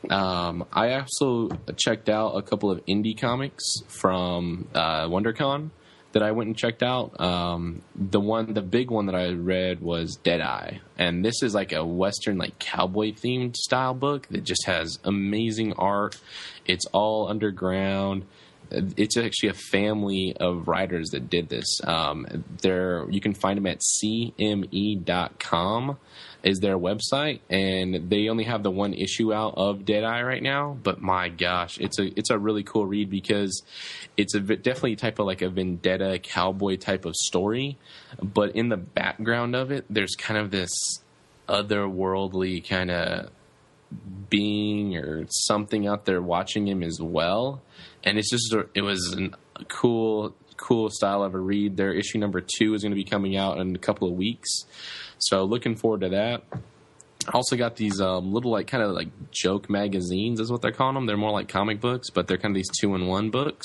I also checked out a couple of indie comics from WonderCon that I went and checked out. The big one that I read was Deadeye, and this is like a Western, like cowboy themed style book that just has amazing art. It's all underground. It's actually a family of writers that did this. You can find them at cme.com is their website, and they only have the one issue out of Deadeye right now. But my gosh, it's a really cool read because it's definitely type of like a vendetta cowboy type of story, but in the background of it, there's kind of this otherworldly kind of being or something out there watching him as well. And it was a cool style of a read. Their issue number 2 is going to be coming out in a couple of weeks, so looking forward to that. I also got these little like kind of like joke magazines is what they're calling them. They're more like comic books, but they're kind of these 2-in-1 books.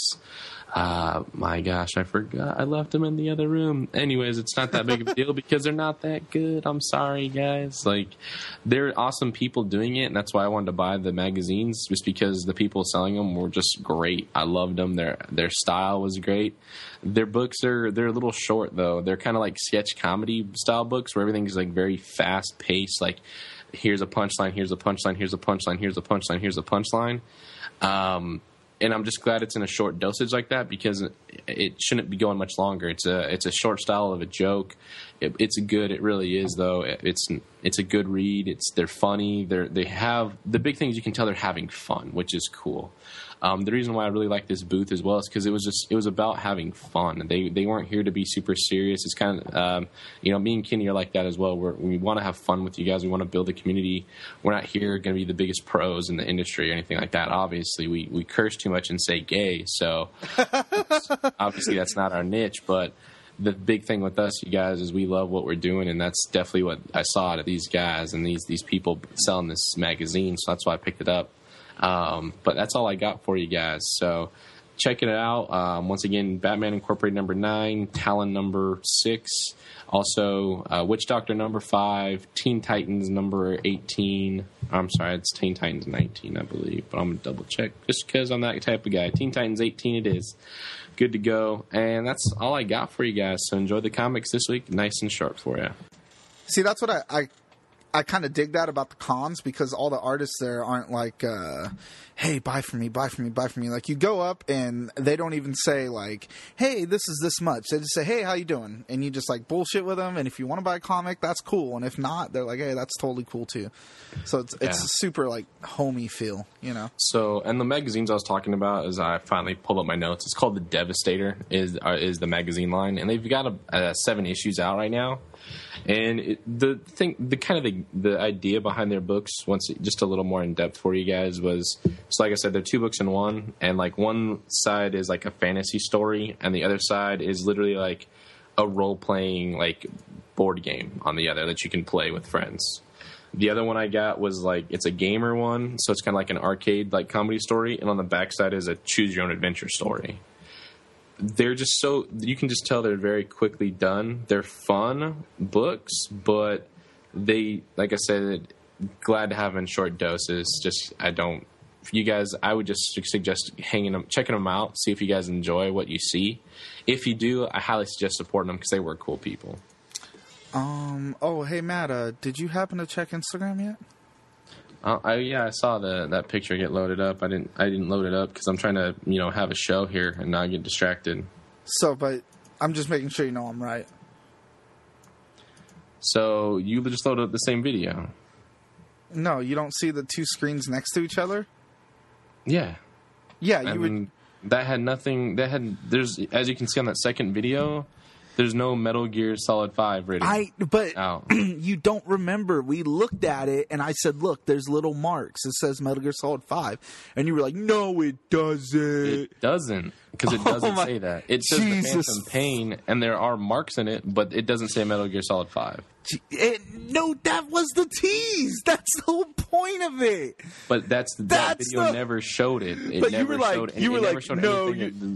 My gosh, I forgot. I left them in the other room. Anyways, it's not that big of a deal because they're not that good. I'm sorry, guys. Like, they're awesome people doing it, and that's why I wanted to buy the magazines, just because the people selling them were just great. I loved them. Their style was great. Their books they're a little short though. They're kind of like sketch comedy style books where everything's like very fast paced. Like, here's a punchline, here's a punchline, here's a punchline, here's a punchline, here's a punchline. and I'm just glad it's in a short dosage like that, because it shouldn't be going much longer. It's a short style of a joke. It's good. It really is, though. It's a good read. They're funny. They have the big thing is you can tell they're having fun, which is cool. The reason why I really like this booth as well is because it was about having fun. They weren't here to be super serious. It's kind of me and Kenny are like that as well. We want to have fun with you guys. We want to build a community. We're not here going to be the biggest pros in the industry or anything like that. Obviously, we curse too much and say gay, so obviously that's not our niche. But the big thing with us, you guys, is we love what we're doing, and that's definitely what I saw out of these guys and these people selling this magazine. So that's why I picked it up. But that's all I got for you guys. So checking it out. Once again, Batman Incorporated number 9, Talon number 6, also Witch Doctor number 5, Teen Titans number 18. I'm sorry, it's Teen Titans 19, I believe, but I'm gonna double check just because I'm that type of guy. Teen Titans 18 it is. Good to go. And that's all I got for you guys. So enjoy the comics this week. Nice and short for you. See, that's what I kind of dig that about the cons, because all the artists there aren't like, hey, buy for me, buy for me, buy for me. Like, you go up and they don't even say like, hey, this is this much. They just say, hey, how you doing? And you just like bullshit with them. And if you want to buy a comic, that's cool. And if not, they're like, hey, that's totally cool too. So it's a super like homey feel, you know? So, and the magazines I was talking about, as I finally pulled up my notes, it's called The Devastator is the magazine line. And they've got 7 issues out right now. And the idea behind their books, just a little more in depth for you guys, was, so like I said, they're 2 books in one, and like one side is like a fantasy story, and the other side is literally like a role playing like board game on the other that you can play with friends. The other one I got was like, it's a gamer one, so it's kind of like an arcade like comedy story, and on the back side is a choose your own adventure story. They're just so, you can just tell they're very quickly done. They're fun books, but they, like I said, glad to have in short doses. You guys, I would just suggest checking them out, see if you guys enjoy what you see. If you do, I highly suggest supporting them because they were cool people. Oh, hey Matt, did you happen to check Instagram yet? I saw that picture get loaded up. I didn't load it up because I'm trying to have a show here and not get distracted. So, but I'm just making sure you know I'm right. So you just loaded up the same video? No, you don't see the 2 screens next to each other? Yeah. Yeah, that had nothing. There's, as you can see on that second video, there's no Metal Gear Solid 5 rating. But out. You don't remember. We looked at it, and I said, look, there's little marks. It says Metal Gear Solid 5. And you were like, no, it doesn't. It doesn't, because it doesn't say that. It says The Phantom Pain, and there are marks in it, but it doesn't say Metal Gear Solid 5. No, that was the tease. That's the whole point of it. But that video never showed it. But you were like, no,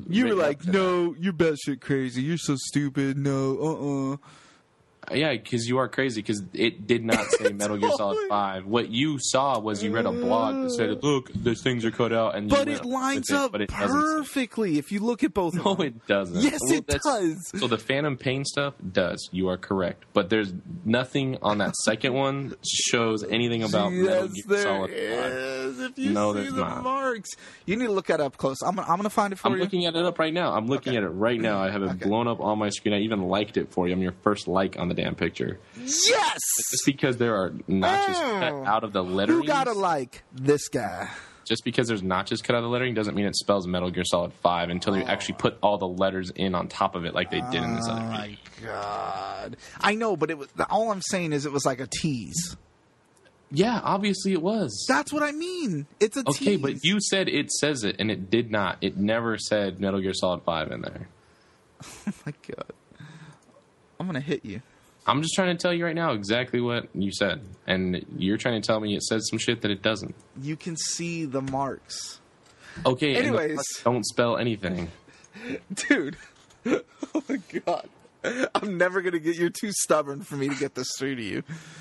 you're batshit crazy. You're so stupid. No, Yeah, because you are crazy, because it did not say Metal Gear Solid 5. What you saw was you read a blog that said, look, those things are cut out. But it lines up perfectly if you look at both of them. No, it doesn't. Yes, it does. So the Phantom Pain stuff does. You are correct. But there's nothing on that second one that shows anything about Metal Gear Solid 5. If you see the marks. You need to look that up close. I'm going to find it for you. I'm looking at it up right now. I'm looking at it right now. I have it blown up on my screen. I even liked it for you. I'm your first like on the damn picture. Yes! Just because there are notches cut out of the lettering. Who gotta like this guy? Just because there's notches cut out of the lettering doesn't mean it spells Metal Gear Solid 5 until they actually put all the letters in on top of it like they did in this other video. Oh my god. I know, but all I'm saying is it was like a tease. Yeah, obviously it was. That's what I mean. It's a tease. Okay, but you said it says it, and it did not. It never said Metal Gear Solid 5 in there. Oh my god. I'm gonna hit you. I'm just trying to tell you right now exactly what you said. And you're trying to tell me it says some shit that it doesn't. You can see the marks. Okay, anyways. Don't spell anything. Dude. Oh my god. I'm never going to get... You're too stubborn for me to get this through to you.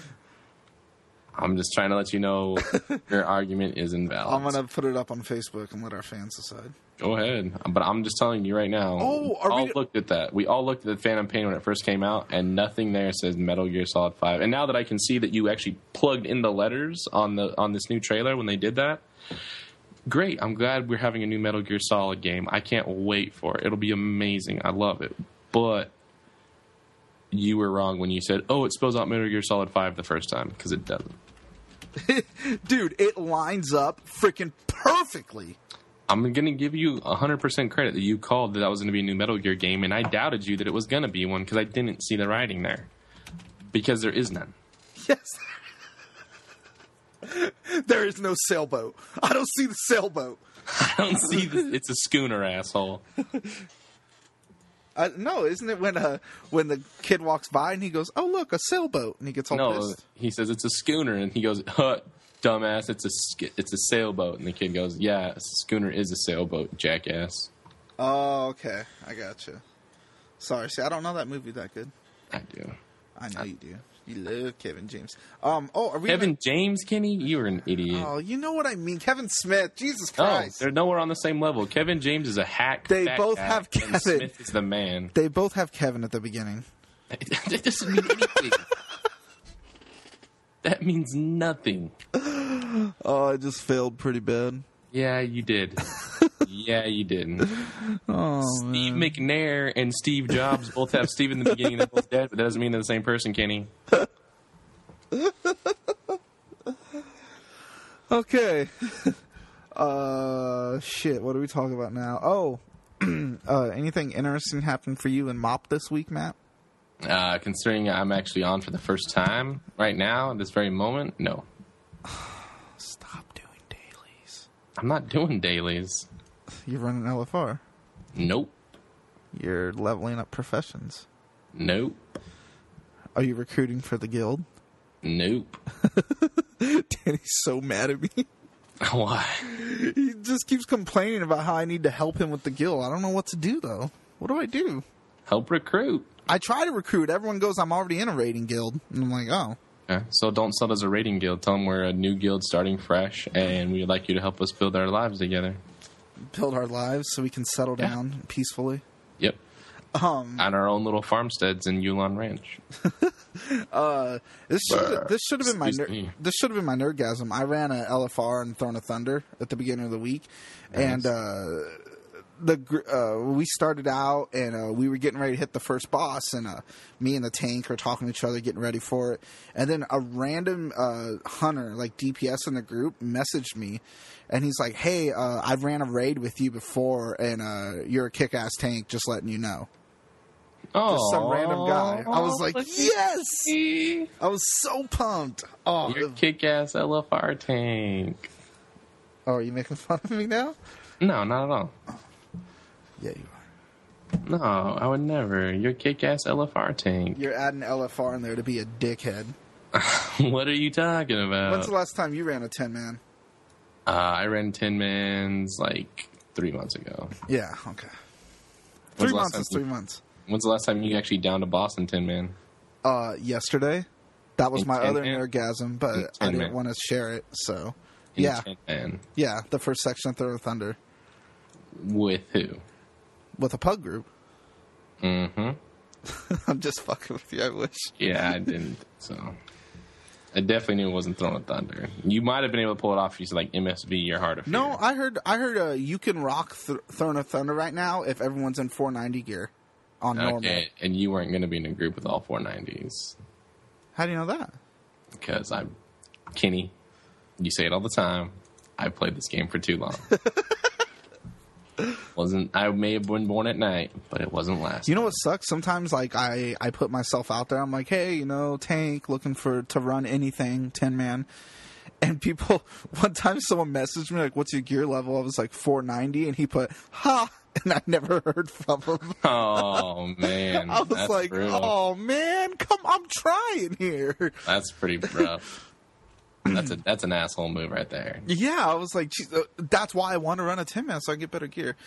I'm just trying to let you know your argument is invalid. I'm going to put it up on Facebook and let our fans decide. Go ahead. But I'm just telling you right now. Oh, looked at that. We all looked at the Phantom Pain when it first came out, and nothing there says Metal Gear Solid 5. And now that I can see that you actually plugged in the letters on this new trailer when they did that, great. I'm glad we're having a new Metal Gear Solid game. I can't wait for it. It'll be amazing. I love it. But you were wrong when you said, oh, it spells out Metal Gear Solid 5 the first time, because it doesn't. Dude, it lines up freaking perfectly. I'm going to give you 100% credit that you called that was going to be a new Metal Gear game, and I doubted you that it was going to be one because I didn't see the writing there. Because there is none. Yes. There is no sailboat. I don't see the sailboat. I don't see this. It's a schooner, asshole. No, isn't it when the kid walks by and he goes, "Oh, look, a sailboat," and he gets all pissed? He says it's a schooner, and he goes, dumbass, it's a sailboat. And the kid goes, yeah, a schooner is a sailboat, jackass. Oh, okay. I gotcha. Sorry, see, I don't know that movie that good. I do. I know you do. You love Kevin James. Are we Kevin James, Kenny? You were an idiot. Oh, you know what I mean. Kevin Smith. Jesus Christ. They're nowhere on the same level. Kevin James is a hack. They both have Kevin. And Smith is the man. They both have Kevin at the beginning. That doesn't mean anything. That means nothing. Oh, I just failed pretty bad. Yeah, you did. Yeah, you did. Oh, Steve McNair and Steve Jobs both have Steve in the beginning. They're both dead, but that doesn't mean they're the same person, Kenny. Okay. Shit, what are we talking about now? Oh, anything interesting happened for you in MOP this week, Matt? Considering I'm actually on for the first time right now, at this very moment, no. Stop doing dailies. I'm not doing dailies. You're running LFR. Nope. You're leveling up professions. Nope. Are you recruiting for the guild? Nope. Danny's so mad at me. Why? He just keeps complaining about how I need to help him with the guild. I don't know what to do, though. What do I do? Help recruit. I try to recruit. Everyone goes, I'm already in a raiding guild. And I'm like, oh. Okay. So don't sell as a raiding guild. Tell them we're a new guild starting fresh, and we'd like you to help us build our lives together. Build our lives so we can settle down peacefully. Yep. On our own little farmsteads in Yulon Ranch. This should have been my nerdgasm. I ran a LFR and Throne of Thunder at the beginning of the week, nice. And we started out and we were getting ready to hit the first boss, and me and the tank are talking to each other, getting ready for it, and then a random hunter, like DPS in the group, messaged me, and he's like, "Hey, I've ran a raid with you before, and you're a kick-ass tank. Just letting you know." Oh, just some random guy. I was like, yes! I was so pumped. Oh, you're a kick-ass LFR tank. Oh, are you making fun of me now? No, not at all. Oh. Yeah, you are. No, I would never. You're a kick-ass LFR tank. You're adding LFR in there to be a dickhead. What are you talking about? When's the last time you ran a 10-man? I ran 10-mans like 3 months ago. Yeah, okay. 3 months is 3 months. When's the last time you actually downed a boss in 10-man? Yesterday. That was my other nerdgasm, but I didn't want to share it, so. Yeah. 10-man. Yeah, the first section of Throne of Thunder. With who? With a pug group. Mm-hmm. I'm just fucking with you, I wish. Yeah, I didn't, so. I definitely knew it wasn't Throne of Thunder. You might have been able to pull it off if you said like MSV or Heart of Fear. No, I heard you can rock Throne of Thunder right now if everyone's in 490 gear on normal. Okay, and you weren't going to be in a group with all 490s. How do you know that? Because I'm Kenny. You say it all the time. I played this game for too long. I may have been born at night, but it wasn't last. You know what sucks? Sometimes like I put myself out there. I'm like, hey, tank looking to run anything 10-man. And people, one time someone messaged me like, what's your gear level? I was like 490, and he put ha, and I never heard from him. Oh man. I was like, brutal. Oh man, I'm trying here. That's pretty rough. That's an asshole move right there. Yeah, I was like, geez, that's why I want to run a 10-man so I get better gear.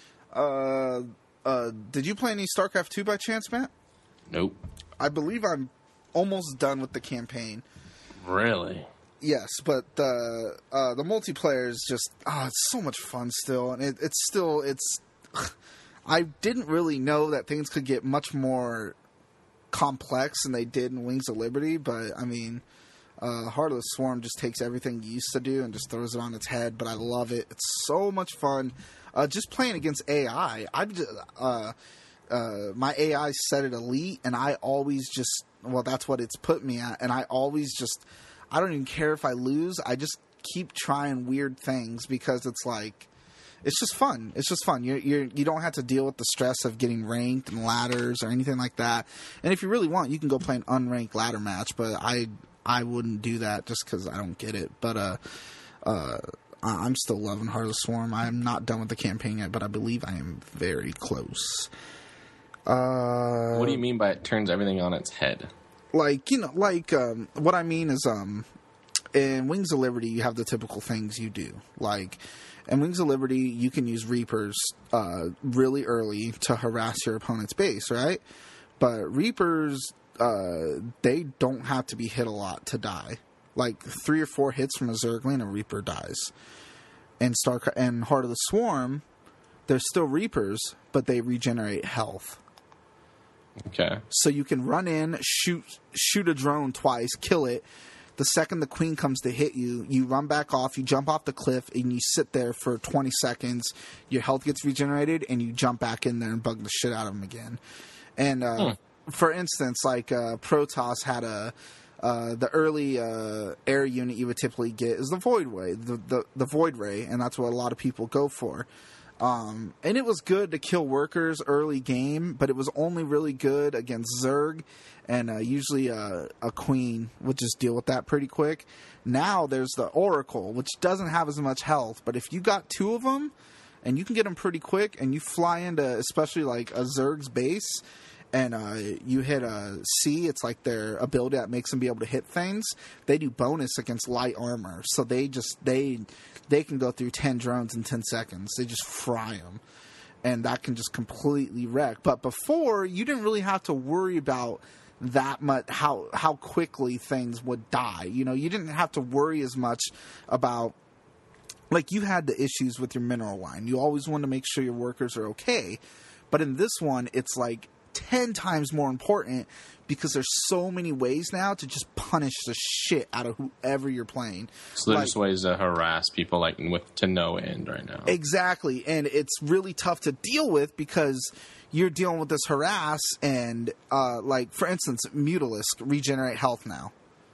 Did you play any StarCraft 2 by chance, Matt? Nope. I believe I'm almost done with the campaign. Really? Yes, but the multiplayer is just it's so much fun still, and it's. I didn't really know that things could get much more complex than they did in Wings of Liberty, but I mean. Heart of the Swarm just takes everything you used to do and just throws it on its head, but I love it. It's so much fun. Just playing against AI, my AI set it elite, and I always just, well, that's what it's put me at, and I always just, I don't even care if I lose. I just keep trying weird things because it's like, it's just fun. It's just fun. You don't have to deal with the stress of getting ranked and ladders or anything like that. And if you really want, you can go play an unranked ladder match, but I wouldn't do that just because I don't get it. But I'm still loving Heart of the Swarm. I am not done with the campaign yet, but I believe I am very close. What do you mean by it turns everything on its head? Like, what I mean is, in Wings of Liberty, you have the typical things you do. Like, in Wings of Liberty, you can use Reapers really early to harass your opponent's base, right? But Reapers, they don't have to be hit a lot to die. Like, 3 or 4 hits from a Zergling, a Reaper dies. And Heart of the Swarm, they're still Reapers, but they regenerate health. Okay. So you can run in, shoot a drone twice, kill it. The second the queen comes to hit you, you run back off, you jump off the cliff, and you sit there for 20 seconds. Your health gets regenerated, and you jump back in there and bug the shit out of them again. And for instance, like Protoss had the early air unit you would typically get is the Void Ray, the Void Ray, and that's what a lot of people go for. And it was good to kill workers early game, but it was only really good against Zerg, and usually a queen would just deal with that pretty quick. Now there's the Oracle, which doesn't have as much health, but if you got 2 of them, and you can get them pretty quick, and you fly into especially like a Zerg's base, and you hit a C, it's like their ability that makes them be able to hit things. They do bonus against light armor, so they can go through 10 drones in 10 seconds. They just fry them, and that can just completely wreck. But before, you didn't really have to worry about that much, how quickly things would die. You know, you didn't have to worry as much about, like, you had the issues with your mineral line. You always wanted to make sure your workers are okay. But in this one, it's like 10 times more important because there's so many ways now to just punish the shit out of whoever you're playing. So there's just ways to harass people like to no end right now. Exactly. And it's really tough to deal with because you're dealing with this harass and like, for instance, Mutalisk regenerate health now.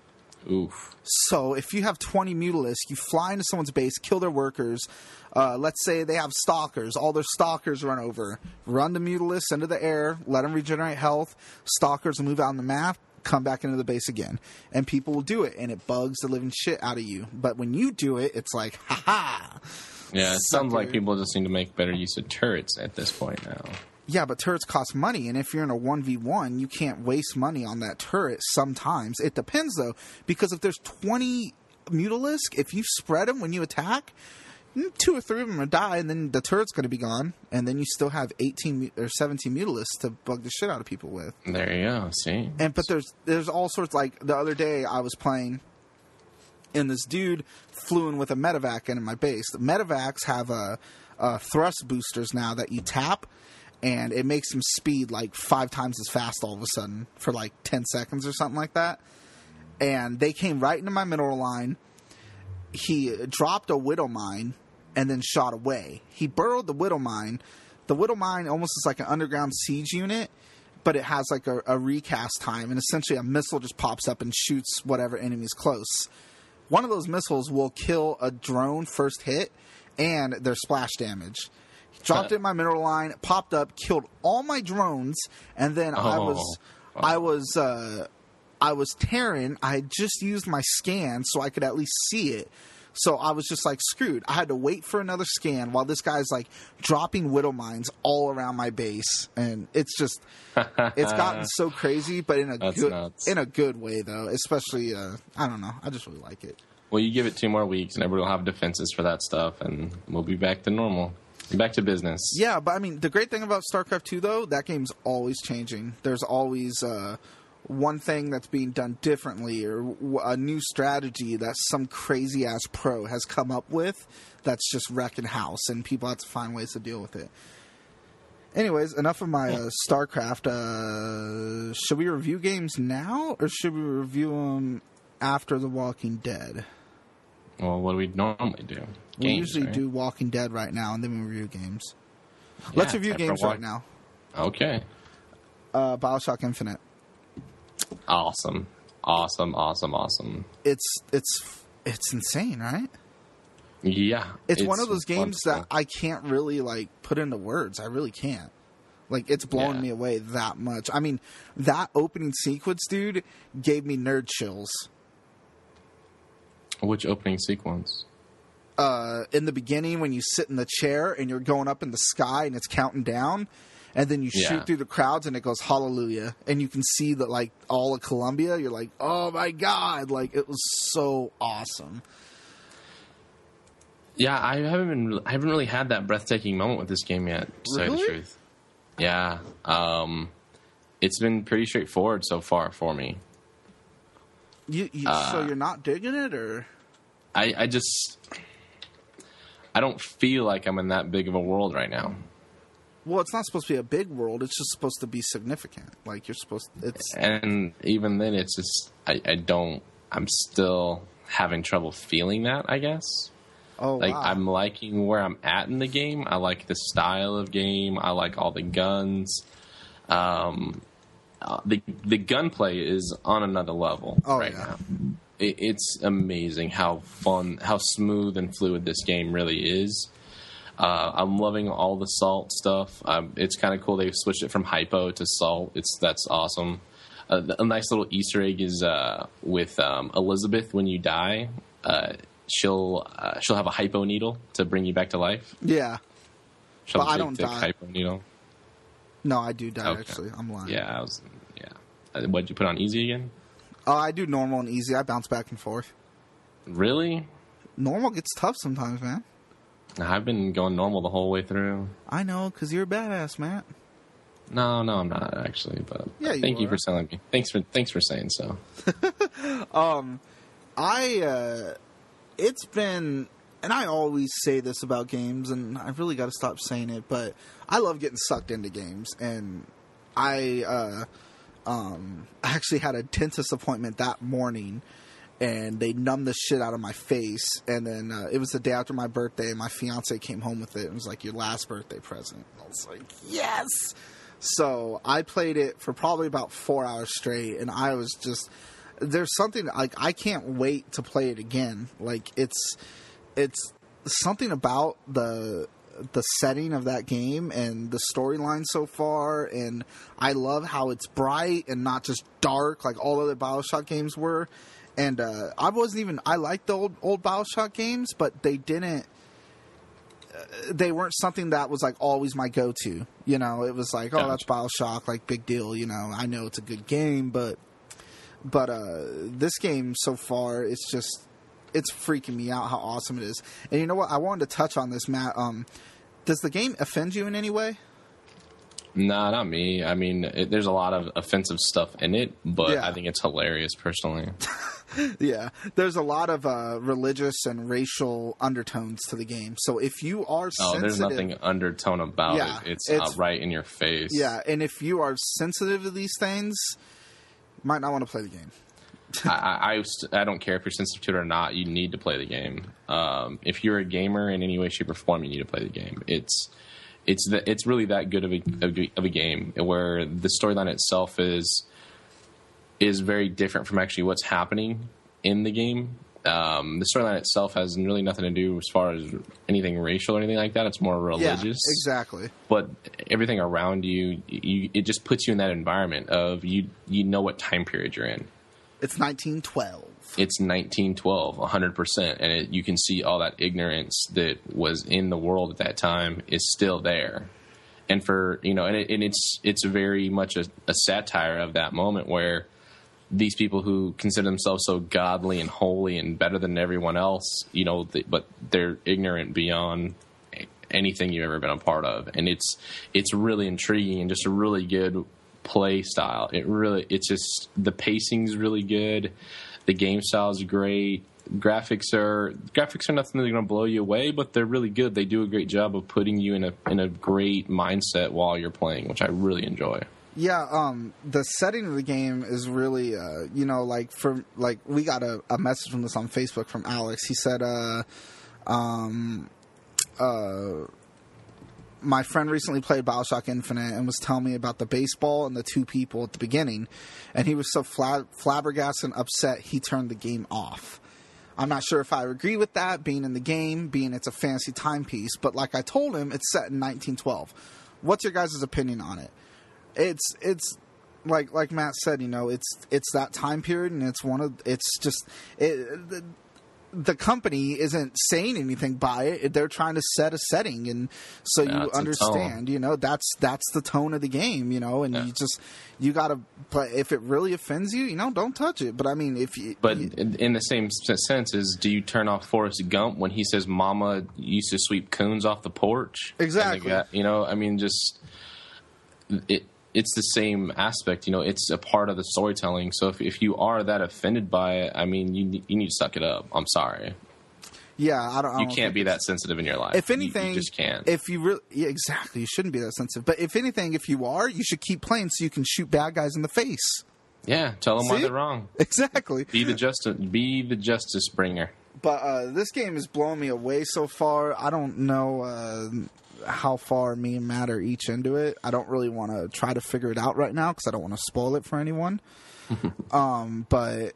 Oof. So if you have 20 Mutalisk, you fly into someone's base, kill their workers. Let's say they have Stalkers. All their Stalkers run over. Run the Mutalisk into the air, let them regenerate health. Stalkers will move out on the map, come back into the base again. And people will do it, and it bugs the living shit out of you. But when you do it, it's like, ha-ha! Yeah, it sounds like people just need to make better use of turrets at this point now. Yeah, but turrets cost money, and if you're in a 1v1, you can't waste money on that turret sometimes. It depends, though, because if there's 20 Mutalisk, if you spread them when you attack, 2 or 3 of them will die, and then the turret's going to be gone, and then you still have 18 or 17 Mutalisks to bug the shit out of people with. There you go, see? But there's all sorts, like, the other day I was playing, and this dude flew in with a medevac in my base. The medevacs have thrust boosters now that you tap, and it makes them speed like 5 times as fast all of a sudden for like 10 seconds or something like that. And they came right into my mineral line. He dropped a Widow Mine and then shot away. He burrowed the Widow Mine. The Widow Mine almost is like an underground siege unit, but it has like a recast time, and essentially a missile just pops up and shoots whatever enemy's close. One of those missiles will kill a drone first hit and their splash damage. Dropped it in my mineral line, popped up, killed all my drones, and then I was Terran. I had just used my scan so I could at least see it. So I was just like, screwed. I had to wait for another scan while this guy's like dropping Widow Mines all around my base, and it's just it's gotten so crazy, but in a good way though. Especially I don't know. I just really like it. Well, you give it 2 more weeks, and everybody will have defenses for that stuff, and we'll be back to normal. Back to business. Yeah, but I mean, the great thing about StarCraft 2, though, that game's always changing. There's always one thing that's being done differently or a new strategy that some crazy-ass pro has come up with that's just wrecking house, and people have to find ways to deal with it. Anyways, enough of my StarCraft. Should we review games now, or should we review them after The Walking Dead? Well, what do we normally do? We usually right? do Walking Dead right now, and then we review games. Let's review games right now. Okay. BioShock Infinite. Awesome. It's insane, right? Yeah. It's one of those games wonderful. that I can't really like put into words. I really can't. Like, it's blowing me away that much. I mean, that opening sequence, dude, gave me nerd chills. Which opening sequence? In the beginning, when you sit in the chair and you're going up in the sky and it's counting down, and then you shoot through the crowds and it goes hallelujah, and you can see that, like, all of Columbia. You're like, oh my god, like, it was so awesome. Yeah, I haven't really had that breathtaking moment with this game yet, to say the truth. Yeah. It's been pretty straightforward so far for me. So you're not digging it, or? I don't feel like I'm in that big of a world right now. Well, it's not supposed to be a big world. It's just supposed to be significant. Like, you're supposed to... And even then, it's just... I'm still having trouble feeling that, I guess. Oh, like, wow. I'm liking where I'm at in the game. I like the style of game. I like all the guns. The gunplay is on another level now. It's amazing how fun, how smooth and fluid this game really is. I'm loving all the salt stuff. It's kind of cool. They switched it from hypo to salt. That's awesome. A nice little Easter egg is with Elizabeth. When you die, she'll have a hypo needle to bring you back to life. Yeah, She'll but I don't die. Hypo needle. No, I do die. Actually, I'm lying. Yeah, what'd you put on easy again? I do normal and easy. I bounce back and forth. Really? Normal gets tough sometimes, man. I've been going normal the whole way through. I know, because you're a badass, Matt. No, I'm not actually. But yeah, thank you for telling me. Thanks for saying so. It's been, and I always say this about games, and I really got to stop saying it, but I love getting sucked into games, and I actually had a dentist appointment that morning, and they numbed the shit out of my face, and then it was the day after my birthday, and my fiance came home with it, and was like, your last birthday present. And I was like, yes! So I played it for probably about 4 hours straight, and I was just... There's something, like, I can't wait to play it again. Like, it's something about the setting of that game and the storyline so far, and I love how it's bright and not just dark like all other BioShock games were. And I liked the old BioShock games, but they weren't something that was like always my go-to. You know, it was like, oh, that's BioShock, like, big deal. You know, I know it's a good game, but this game so far, it's freaking me out how awesome it is. And you know what? I wanted to touch on this, Matt. Does the game offend you in any way? Nah, not me. I mean, there's a lot of offensive stuff in it, but Yeah. I think it's hilarious personally. Yeah, there's a lot of religious and racial undertones to the game. So if you are sensitive... there's nothing undertone about Yeah, it. It's right in your face. Yeah, and if you are sensitive to these things, you might not want to play the game. I don't care if you're sensitive to it or not. You need to play the game. If you're a gamer in any way, shape, or form, you need to play the game. It's really that good of a game where the storyline itself is very different from actually what's happening in the game. The storyline itself has really nothing to do as far as anything racial or anything like that. It's more religious. Yeah, exactly. But everything around you, it just puts you in that environment of you know what time period you're in. It's 1912. It's 1912, 100%. And you can see all that ignorance that was in the world at that time is still there. And it's very much a satire of that moment where these people who consider themselves so godly and holy and better than everyone else, but they're ignorant beyond anything you've ever been a part of. And it's really intriguing and just a really good play style. It's just, the pacing's really good. The game style is great. Graphics are nothing that's going to blow you away, but they're really good. They do a great job of putting you in a great mindset while you're playing, which I really enjoy. Yeah, the setting of the game is really, we got a message from this on Facebook from Alex. He said, my friend recently played BioShock Infinite and was telling me about the baseball and the two people at the beginning, and he was so flabbergasted and upset he turned the game off. I'm not sure if I agree with that, being in the game, being it's a fantasy timepiece, but like I told him, it's set in 1912. What's your guys' opinion on it? It's like Matt said, it's that time period, and the company isn't saying anything by it. They're trying to set a setting, and so you understand, that's the tone of the game, and you gotta play. If it really offends you, don't touch it. But I mean, in the same sense as, do you turn off Forrest Gump when he says Mama used to sweep coons off the porch? Exactly. It's the same aspect, it's a part of the storytelling. So if you are that offended by it, I mean, you need to suck it up. I'm sorry. Yeah, I don't. You can't be that sensitive in your life. If anything, you just can't. If you really, exactly, you shouldn't be that sensitive. But if anything, if you are, you should keep playing so you can shoot bad guys in the face. Yeah, tell them why they're wrong. Exactly. Be the justice bringer. But this game is blowing me away so far. I don't know how far me and Matt are each into it. I don't really want to try to figure it out right now because I don't want to spoil it for anyone. But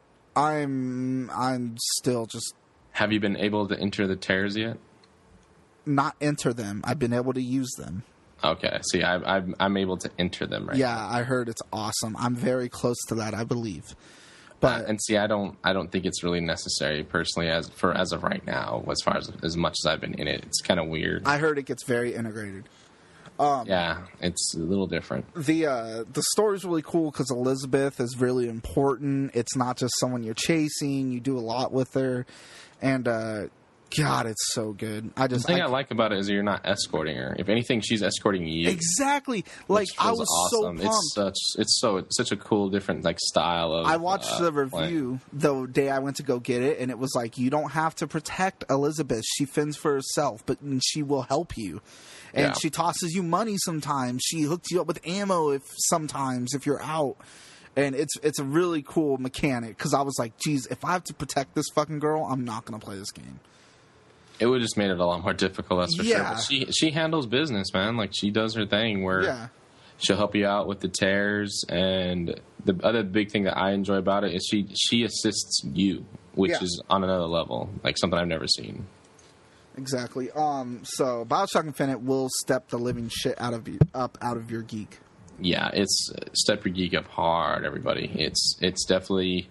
I'm still just. Have you been able to enter the tears yet? Not enter them. I've been able to use them. Okay. See, I'm able to enter them right now. Yeah, I heard it's awesome. I'm very close to that, I believe. But and see, I don't think it's really necessary personally as of right now. As much as I've been in it, it's kind of weird. I heard it gets very integrated. Yeah, it's a little different. The story's really cool because Elizabeth is really important. It's not just someone you're chasing. You do a lot with her, and God, it's so good. The thing I like about it is you're not escorting her. If anything, she's escorting you. Exactly. Like, I was awesome. So pumped. It's such a cool, different style of. I watched the review the day I went to go get it, and it was like, you don't have to protect Elizabeth. She fends for herself, but she will help you. And she tosses you money sometimes. She hooks you up with ammo sometimes if you're out. And it's a really cool mechanic because I was like, geez, if I have to protect this fucking girl, I'm not going to play this game. It would have just made it a lot more difficult, that's for sure. But she handles business, man. Like, she does her thing where she'll help you out with the tears. And the other big thing that I enjoy about it is she assists you, which is on another level, like something I've never seen. Exactly. So BioShock Infinite will step the living shit out of your geek. Yeah, it's step your geek up hard, everybody. It's definitely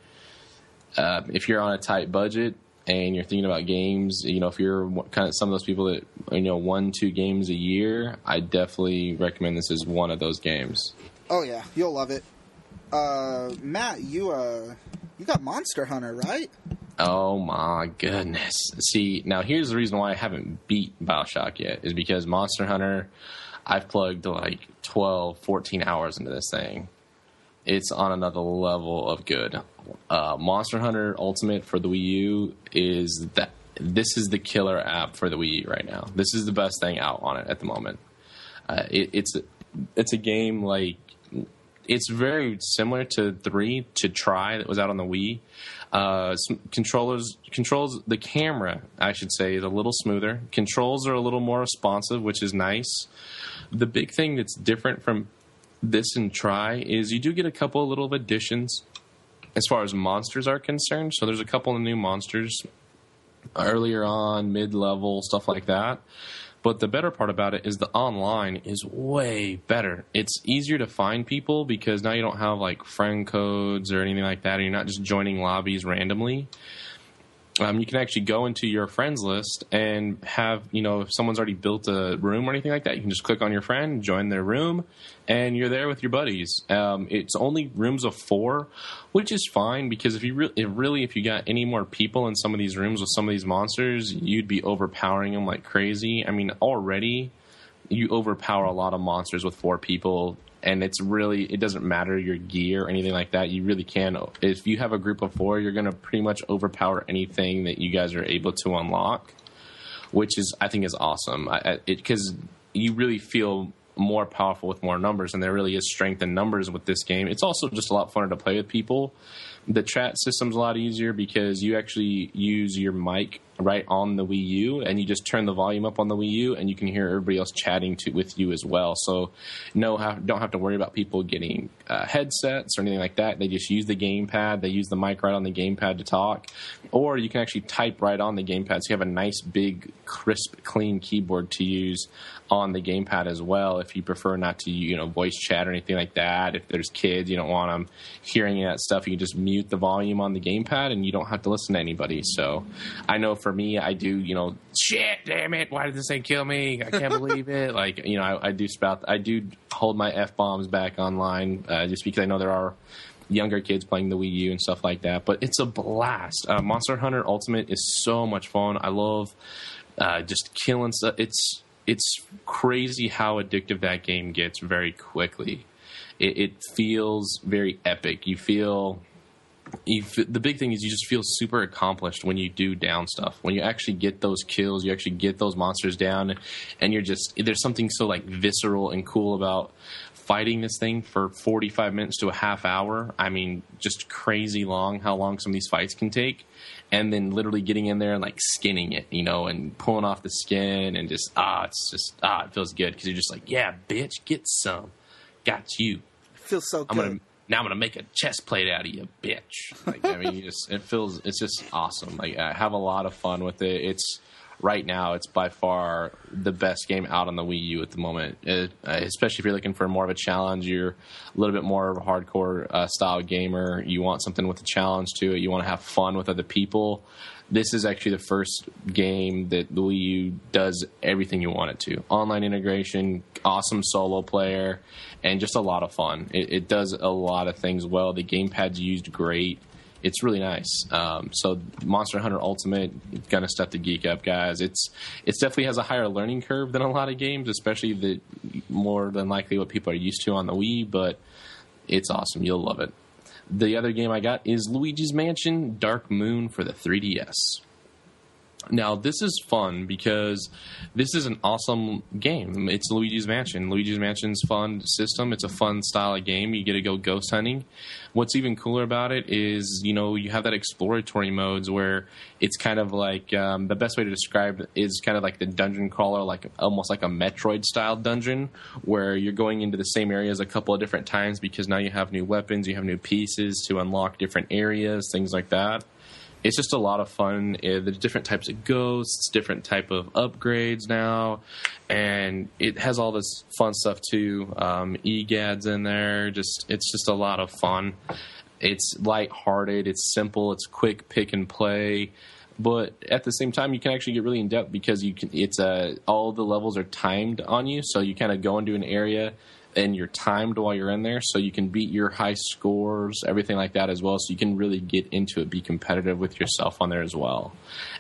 if you're on a tight budget and you're thinking about games, if you're kind of some of those people that 1-2 games a year, I definitely recommend this as one of those games. Oh yeah, you'll love it. Matt, you got Monster Hunter, right? Oh my goodness. See, now here's the reason why I haven't beat BioShock yet, is because Monster Hunter, I've plugged like 12, 14 hours into this thing. It's on another level of good. Monster Hunter Ultimate for the Wii U this is the killer app for the Wii U right now. This is the best thing out on it at the moment. It's a game like, it's very similar to 3 to Try that was out on the Wii. Controls the camera, I should say, is a little smoother. Controls are a little more responsive, which is nice. The big thing that's different from this and Try is you do get a couple of little additions as far as monsters are concerned. So there's a couple of new monsters earlier on, mid-level, stuff like that. But the better part about it is the online is way better. It's easier to find people because now you don't have like friend codes or anything like that, and you're not just joining lobbies randomly. You can actually go into your friends list and have, if someone's already built a room or anything like that, you can just click on your friend, join their room, and you're there with your buddies. It's only rooms of 4, which is fine because if you got any more people in some of these rooms with some of these monsters, you'd be overpowering them like crazy. I mean, already you overpower a lot of monsters with 4 people. And it doesn't matter your gear or anything like that. You really can. If you have a group of 4, you're going to pretty much overpower anything that you guys are able to unlock, which I think is awesome. Because you really feel more powerful with more numbers, and there really is strength in numbers with this game. It's also just a lot funner to play with people. The chat system's a lot easier because you actually use your mic right on the Wii U, and you just turn the volume up on the Wii U, and you can hear everybody else chatting with you as well. So don't have to worry about people getting headsets or anything like that. They just use the gamepad. They use the mic right on the gamepad to talk. Or you can actually type right on the gamepad, so you have a nice, big, crisp, clean keyboard to use on the gamepad as well if you prefer not to voice chat or anything like that. If there's kids, you don't want them hearing that stuff, you can just mute the volume on the gamepad and you don't have to listen to anybody. So I know for me, I do, shit, damn it, why did this thing kill me? I can't believe it. Like, I do hold my F-bombs back online just because I know there are younger kids playing the Wii U and stuff like that. But it's a blast. Monster Hunter Ultimate is so much fun. I love just killing stuff. It's crazy how addictive that game gets very quickly. It feels very epic. The big thing is you just feel super accomplished when you do down stuff. When you actually get those kills, you actually get those monsters down, and there's something so like visceral and cool about fighting this thing for 45 minutes to a half hour. I mean, just crazy long, how long some of these fights can take. And then literally getting in there and like skinning it, and pulling off the skin and just, it feels good. Cause you're just like, yeah, bitch, get some. Got you. It feels so good. Now I'm going to make a chest plate out of you, bitch. Like, I mean, it's just awesome. Like, I have a lot of fun with it. Right now, it's by far the best game out on the Wii U at the moment. Especially if you're looking for more of a challenge, you're a little bit more of a hardcore style gamer. You want something with a challenge to it. You want to have fun with other people. This is actually the first game that the Wii U does everything you want it to. Online integration, awesome solo player, and just a lot of fun. It does a lot of things well. The gamepad's used great. It's really nice. So Monster Hunter Ultimate, gonna step the geek up, guys. It definitely has a higher learning curve than a lot of games, especially more than likely what people are used to on the Wii, but it's awesome. You'll love it. The other game I got is Luigi's Mansion Dark Moon for the 3DS. Now, this is fun because this is an awesome game. It's Luigi's Mansion. Luigi's Mansion's fun system. It's a fun style of game. You get to go ghost hunting. What's even cooler about it is, you have that exploratory modes where it's kind of like, the best way to describe it is kind of like the dungeon crawler, like almost like a Metroid-style dungeon where you're going into the same areas a couple of different times because now you have new weapons, you have new pieces to unlock different areas, things like that. It's just a lot of fun. There's different types of ghosts, different type of upgrades now, and it has all this fun stuff too. EGAD's in there. It's just a lot of fun. It's lighthearted. It's simple. It's quick pick and play. But at the same time, you can actually get really in depth because all the levels are timed on you, so you kind of go into an area and you're timed while you're in there, so you can beat your high scores, everything like that as well, so you can really get into it, be competitive with yourself on there as well.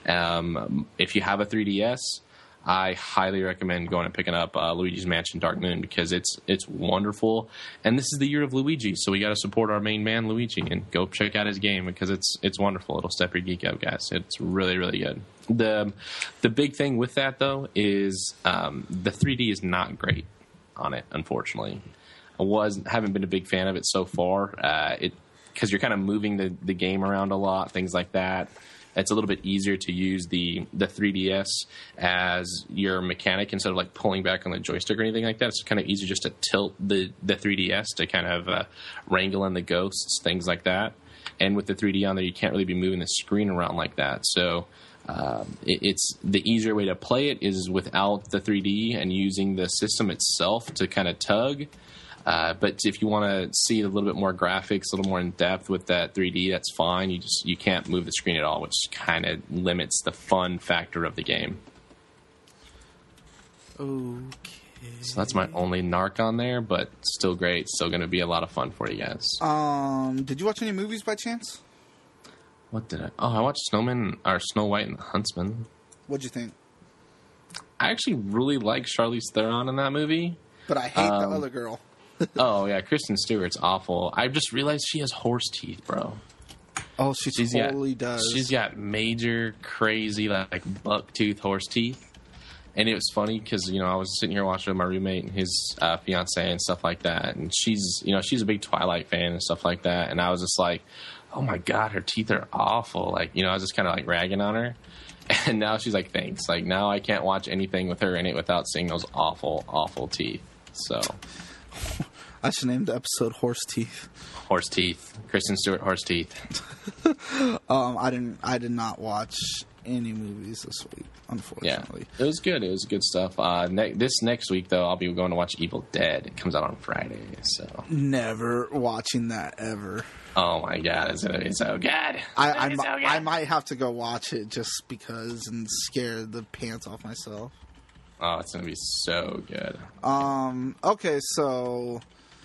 If you have a 3DS, I highly recommend going and picking up Luigi's Mansion Dark Moon because it's wonderful. And this is the year of Luigi, so we got to support our main man, Luigi, and go check out his game because it's wonderful. It'll step your geek up, guys. It's really, really good. The big thing with that, though, is the 3D is not great on it, unfortunately. Haven't been a big fan of it so far. Because you're kind of moving the game around a lot, things like that. It's a little bit easier to use the 3DS as your mechanic instead of like pulling back on the joystick or anything like that. It's kind of easier just to tilt the 3DS to kind of wrangle in the ghosts, things like that. And with the 3D on there, you can't really be moving the screen around like that. So it's the easier way to play it is without the 3D and using the system itself to kind of tug. But if you want to see a little bit more graphics, a little more in depth with that 3D, that's fine. You can't move the screen at all, which kind of limits the fun factor of the game. Okay. So that's my only narc on there, but still great. Still going to be a lot of fun for you guys. Did you watch any movies by chance? What did I? Oh, I watched Snow White and the Huntsman. What'd you think? I actually really like Charlize Theron in that movie. But I hate the other girl. Oh, yeah, Kristen Stewart's awful. I just realized she has horse teeth, bro. Oh, she totally does. She's got major, crazy, like buck-tooth horse teeth. And it was funny because, I was sitting here watching with my roommate and his fiance and stuff like that. And she's a big Twilight fan and stuff like that. And I was just like, oh, my God, her teeth are awful. Like, I was just kind of like ragging on her. And now she's like, thanks. Like, now I can't watch anything with her in it without seeing those awful, awful teeth. So I should name the episode Horse Teeth. Horse Teeth. Kristen Stewart, Horse Teeth. I did not watch any movies this week, unfortunately. Yeah, it was good. It was good stuff. This next week, though, I'll be going to watch Evil Dead. It comes out on Friday, so never watching that ever. Oh my God, it's gonna be so good. I might have to go watch it just because and scare the pants off myself. Oh, it's gonna be so good. Okay, so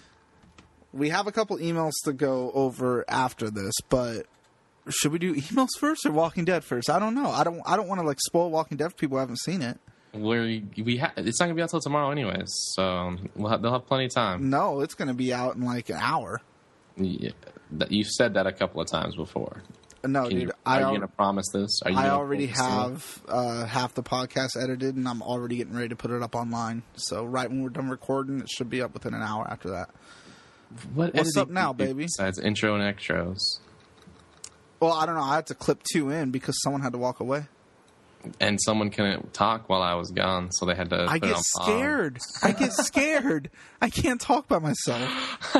we have a couple emails to go over after this, but should we do emails first or Walking Dead first? I don't know. I don't want to like spoil Walking Dead for people who haven't seen it. It's not gonna be out till tomorrow, anyways. So they'll have plenty of time. No, it's gonna be out in like an hour. Yeah, you've said that a couple of times before. No, dude. Are you gonna promise this? I already have half the podcast edited, and I'm already getting ready to put it up online. So right when we're done recording, it should be up within an hour after that. What's up now, baby? Besides intro and extras. Well, I don't know. I had to clip 2 in because someone had to walk away. And someone couldn't talk while I was gone, so they had to I get scared. I get scared. I can't talk by myself.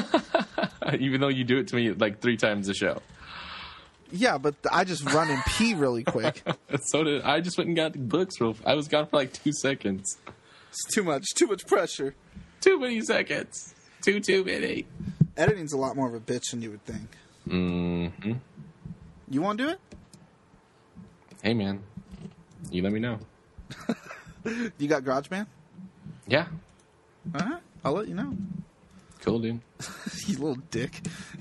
Even though you do it to me like 3 times a show. Yeah, but I just run and pee really quick. So did I. Just went and got the books. I was gone for like 2 seconds. It's too much. Too much pressure. Too many seconds. Too many. Editing's a lot more of a bitch than you would think. Mm-hmm. You want to do it? Hey, man. You let me know. You got GarageBand? Yeah. Alright. I'll let you know. Cool, dude. You little dick.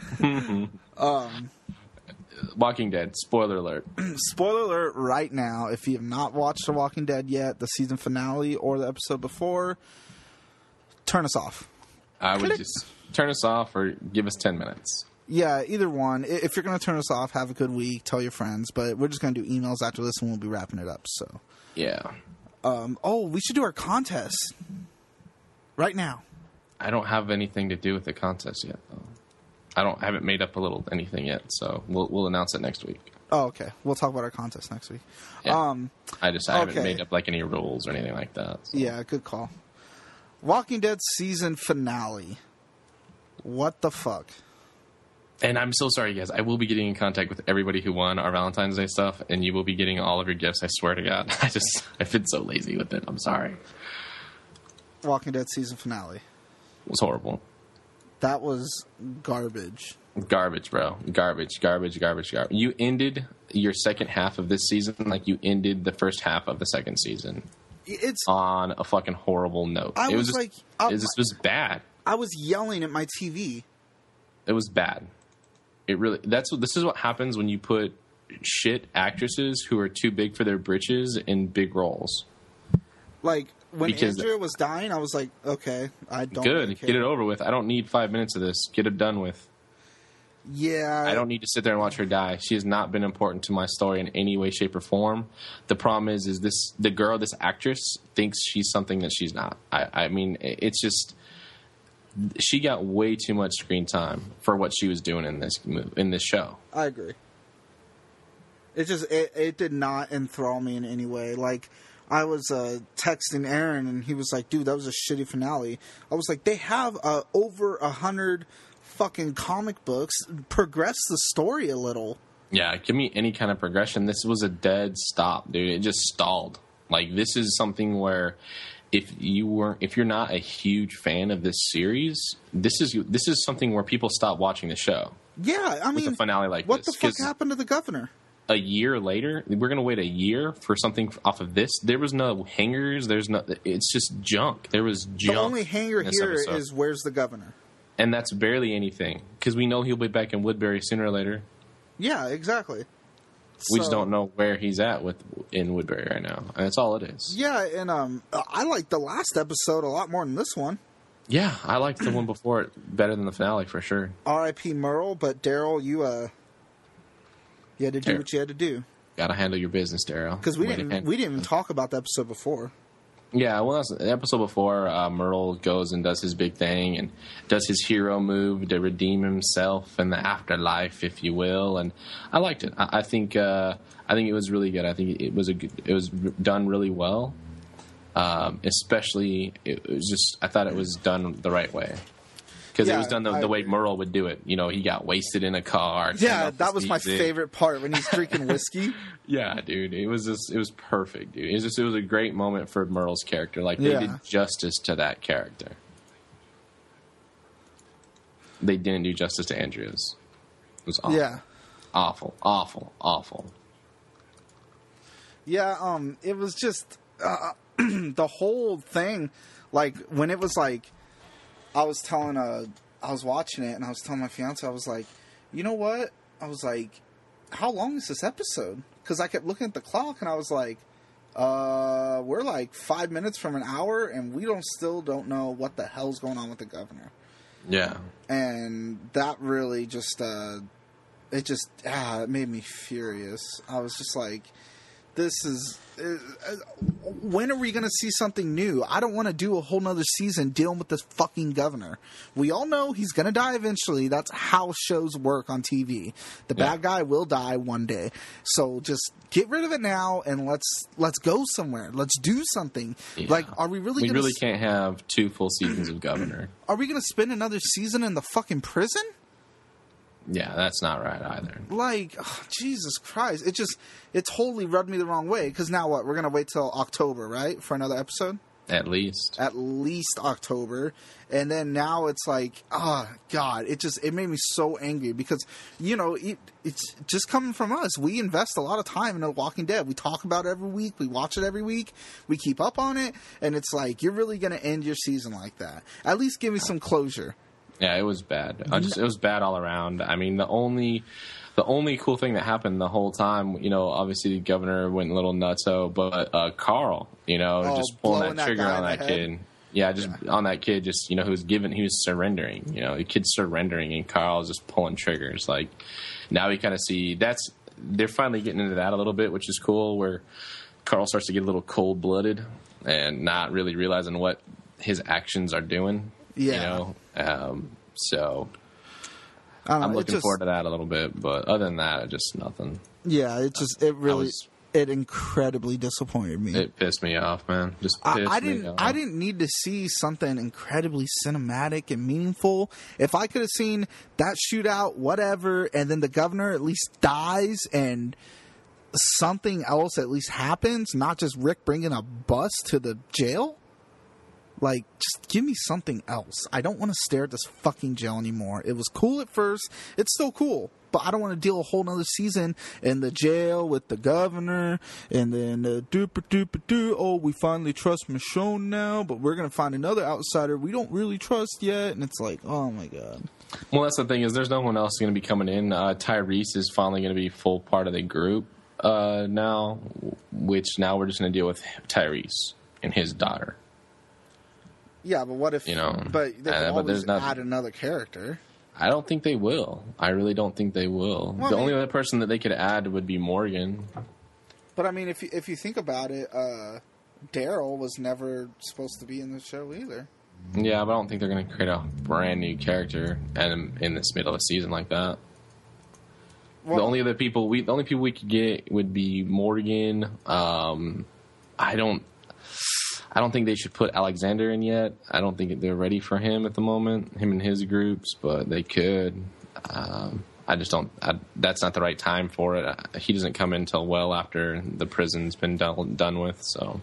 Walking Dead. Spoiler alert. Spoiler alert right now. If you have not watched The Walking Dead yet, the season finale or the episode before, turn us off. I would just turn us off or give us 10 minutes. Yeah, either one. If you're going to turn us off, have a good week. Tell your friends. But we're just going to do emails after this, and we'll be wrapping it up. So, yeah. We should do our contest right now. I don't have anything to do with the contest yet, though. I haven't made up anything yet, so we'll announce it next week. Oh, okay. We'll talk about our contest next week. Yeah. I haven't made up like any rules or anything like that. So. Yeah, good call. Walking Dead season finale. What the fuck? And I'm so sorry, guys. I will be getting in contact with everybody who won our Valentine's Day stuff, and you will be getting all of your gifts. I swear to God. I've been so lazy with it. I'm sorry. Walking Dead season finale. It was horrible. That was garbage. Garbage, bro. Garbage. You ended your second half of this season like you ended the first half of the second season. It's on a fucking horrible note. It was bad. I was yelling at my TV. It was bad. This is what happens when you put shit actresses who are too big for their britches in big roles. Like when Andrea was dying, I was like, okay, I don't good. Really care. Get it over with. I don't need 5 minutes of this. Get it done with. Yeah. I don't need to sit there and watch her die. She has not been important to my story in any way, shape, or form. The problem is this actress thinks she's something that she's not. I mean, it's just. She got way too much screen time for what she was doing in this show. I agree. It did not enthrall me in any way. Like, I was texting Aaron, and he was like, dude, that was a shitty finale. I was like, they have over 100 fucking comic books. Progress the story a little. Yeah, give me any kind of progression. This was a dead stop, dude. It just stalled. Like, this is something where... If you're not a huge fan of this series, this is something where people stop watching the show. Yeah, I mean, with a finale like what this. The fuck happened to the governor? A year later, we're gonna wait a year for something off of this. There was no hangers. It's just junk. There was junk. The only hanger here is where's the governor, and that's barely anything because we know he'll be back in Woodbury sooner or later. Yeah, exactly. We just don't know where he's at in Woodbury right now. And that's all it is. Yeah, and I liked the last episode a lot more than this one. Yeah, I liked the one before it better than the finale for sure. R.I.P. Merle, but Daryl, you had to do what you had to do. Gotta handle your business, Daryl. Because we didn't even talk about the episode before. Yeah, well, that's the episode before. Merle goes and does his big thing and does his hero move to redeem himself in the afterlife, if you will. And I liked it. I think it was really good. I think it was done really well. Especially, I thought it was done the right way. Because it was done the way Merle would do it. You know, he got wasted in a car. Yeah, that was my favorite part when he's drinking whiskey. Yeah, dude, it was perfect, dude. It was a great moment for Merle's character. Like they did justice to that character. They didn't do justice to Andrea's. It was awful. Yeah, awful. Yeah, it was just the whole thing. Like when it was like. I was watching it and I was telling my fiance, I was like, you know what? I was like, how long is this episode? Because I kept looking at the clock and I was like, we're like 5 minutes from an hour and we still don't know what the hell's going on with the governor. Yeah. And that really just, it made me furious. I was just like, when are we going to see something new? I don't want to do a whole nother season dealing with this fucking governor. We all know he's going to die eventually. That's how shows work on TV. The bad guy will die one day. So just get rid of it now and let's go somewhere. Let's do something. Yeah. Like, are we really? We really can't have 2 full seasons of governor. Are we going to spend another season in the fucking prison? Yeah, that's not right either. Like, Jesus Christ. It totally rubbed me the wrong way. Because now what? We're going to wait till October, right? For another episode? At least October. And then now it's like, God. It made me so angry. Because, you know, it's just coming from us. We invest a lot of time in The Walking Dead. We talk about it every week. We watch it every week. We keep up on it. And it's like, you're really going to end your season like that. At least give me some closure. Yeah, it was bad. It was bad all around. I mean, the only cool thing that happened the whole time, you know, obviously the governor went a little nutso, but Carl, you know, just pulling that trigger on that kid. Yeah, on that kid, just, you know, he was surrendering. You know, the kid's surrendering, and Carl's just pulling triggers. Like, now we kind of see they're finally getting into that a little bit, which is cool, where Carl starts to get a little cold-blooded and not really realizing what his actions are doing. Yeah. You know, so I'm looking forward to that a little bit, but other than that, just nothing. Yeah, it incredibly disappointed me. It pissed me off, man. Just pissed me off. I didn't need to see something incredibly cinematic and meaningful. If I could have seen that shootout, whatever, and then the governor at least dies and something else at least happens, not just Rick bringing a bus to the jail. Like, just give me something else. I don't want to stare at this fucking jail anymore. It was cool at first. It's still cool. But I don't want to deal a whole nother season in the jail with the governor. And then we finally trust Michonne now. But we're going to find another outsider we don't really trust yet. And it's like, oh my God. Well, that's the thing, is there's no one else going to be coming in. Tyrese is finally going to be full part of the group now. Which now we're just going to deal with Tyrese and his daughter. Yeah, but what if? You know, but they can always add another character. I don't think they will. I really don't think they will. Well, the only other person that they could add would be Morgan. But I mean, if you think about it, Daryl was never supposed to be in the show either. Yeah, but I don't think they're going to create a brand new character in this middle of a season like that. Well, the only people we could get would be Morgan. I don't think they should put Alexander in yet. I don't think they're ready for him at the moment, him and his groups, but they could. I just don't. That's not the right time for it. He doesn't come in until well after the prison's been done with.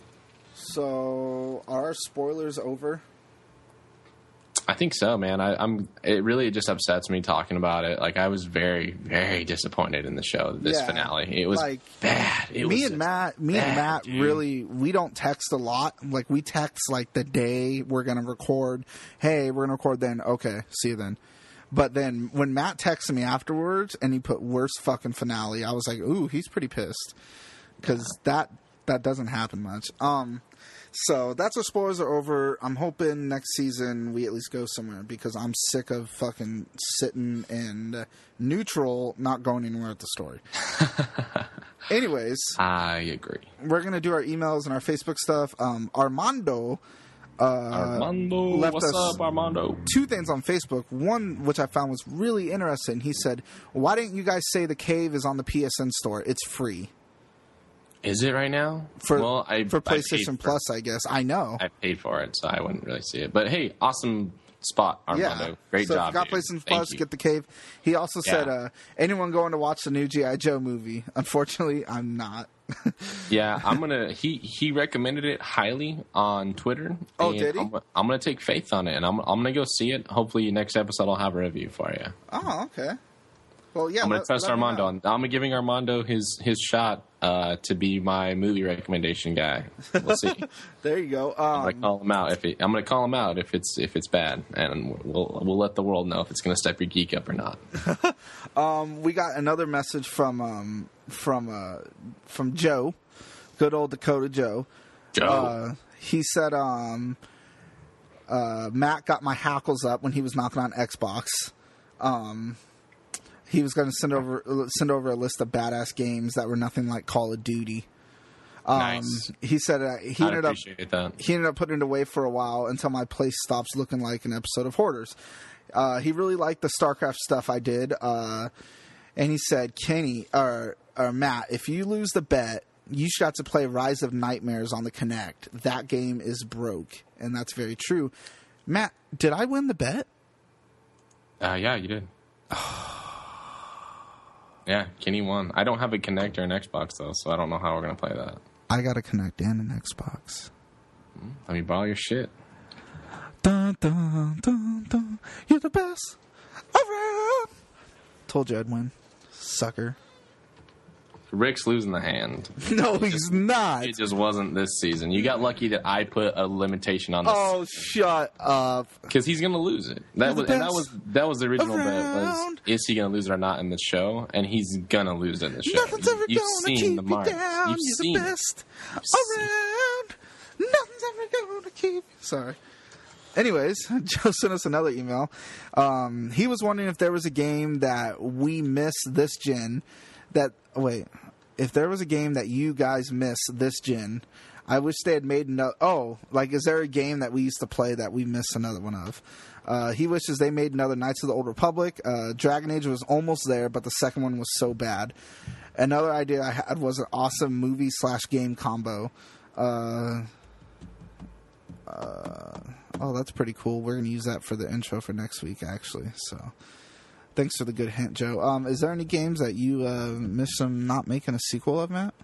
So are spoilers over? I think so, man. It really just upsets me talking about it. Like, I was very, very disappointed in the show, this finale. It was like, bad. Me and Matt really, we don't text a lot. Like, we text like the day we're going to record. Hey, we're going to record then. Okay, see you then. But then when Matt texted me afterwards and he put worst fucking finale, I was like, ooh, he's pretty pissed. Because that doesn't happen much. So that's what spoilers are over. I'm hoping next season we at least go somewhere because I'm sick of fucking sitting in neutral, not going anywhere with the story. Anyways, I agree. We're going to do our emails and our Facebook stuff. Armando left what's us up, Armando? 2 things on Facebook. One, which I found was really interesting. He said, why didn't you guys say The Cave is on the PSN store? It's free. Is it right now? For PlayStation PlayStation Plus, I guess. I know. I paid for it, so I wouldn't really see it. But hey, awesome spot, Armando. Yeah. Great so job. If you got dude. PlayStation Thank Plus, you. get The Cave. He also said, anyone going to watch the new G.I. Joe movie? Unfortunately, I'm not. Yeah, I'm gonna. He recommended it highly on Twitter. Oh, and did he? I'm gonna take faith on it, and I'm gonna go see it. Hopefully, next episode I'll have a review for you. Oh, okay. Well, yeah. I'm gonna trust Armando. I'm giving Armando his shot to be my movie recommendation guy. We'll see. There you go. I'm gonna call him out I'm gonna call him out if it's bad, and we'll let the world know if it's gonna step your geek up or not. We got another message from Joe, good old Dakota Joe. Joe. He said, Matt got my hackles up when he was knocking on Xbox. He was going to send over a list of badass games that were nothing like Call of Duty. Nice. He said he ended up putting it away for a while until my place stops looking like an episode of Hoarders. He really liked the StarCraft stuff I did, and he said, Kenny or Matt, if you lose the bet, you should have to play Rise of Nightmares on the Kinect. That game is broke, and that's very true. Matt, did I win the bet? Yeah, you did. Yeah, Kenny won. I don't have a Kinect or an Xbox, though, so I don't know how we're going to play that. I got a Kinect and an Xbox. Let me borrow your shit. Dun, dun, dun, dun. You're the best around. Told you I'd win. Sucker. Rick's losing the hand. No, he's not. It just wasn't this season. You got lucky that I put a limitation on this. Oh, shut up. Because he's going to lose it. That was the original bet. Was, is he going to lose it or not in the show? And he's going to lose it in the show. Nothing's ever going to keep you down. You're the best around. Nothing's ever going to keep you. Sorry. Anyways, Joe sent us another email. He was wondering if there was a game that we missed this gen if there was a game that you guys missed this gen, I wish they had made another. Oh, is there a game that we used to play that we missed another one of? He wishes they made another Knights of the Old Republic. Dragon Age was almost there, but the second one was so bad. Another idea I had was an awesome movie/game combo. Oh, that's pretty cool. We're going to use that for the intro for next week, actually. So, thanks for the good hint, Joe. Is there any games that you missed them not making a sequel of, Matt?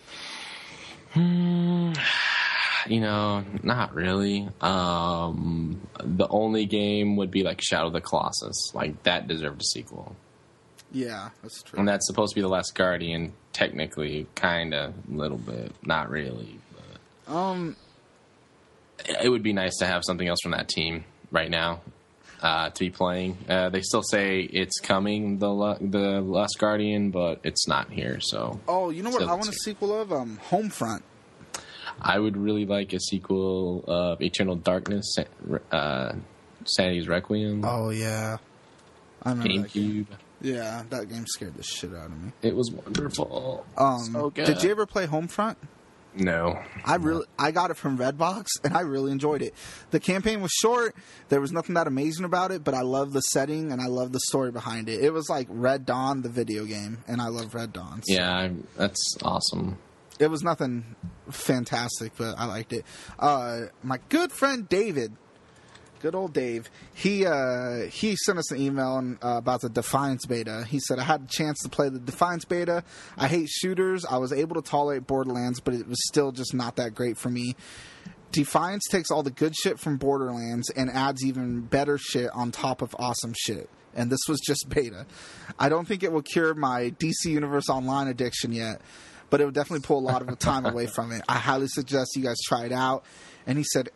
Not really. The only game would be Shadow of the Colossus. That deserved a sequel. Yeah, that's true. And that's supposed to be The Last Guardian, technically, kind of, a little bit. Not really. But, it would be nice to have something else from that team right now to be playing. They still say it's coming, the Last Guardian, but it's not here. So. Oh, you know what I want a sequel of? Homefront. I would really like a sequel of Eternal Darkness, Sanity's Requiem. Oh, yeah. I remember GameCube. Yeah, that game scared the shit out of me. It was wonderful. So good. Did you ever play Homefront? No. I got it from Redbox, and I really enjoyed it. The campaign was short. There was nothing that amazing about it, but I love the setting, and I love the story behind it. It was like Red Dawn, the video game, and I love Red Dawn. So. Yeah, that's awesome. It was nothing fantastic, but I liked it. My good friend David, good old Dave, he sent us an email about the Defiance beta. He said, I had a chance to play the Defiance beta. I hate shooters. I was able to tolerate Borderlands, but it was still just not that great for me. Defiance takes all the good shit from Borderlands and adds even better shit on top of awesome shit. And this was just beta. I don't think it will cure my DC Universe Online addiction yet, but it would definitely pull a lot of the time away from it. I highly suggest you guys try it out. And he said,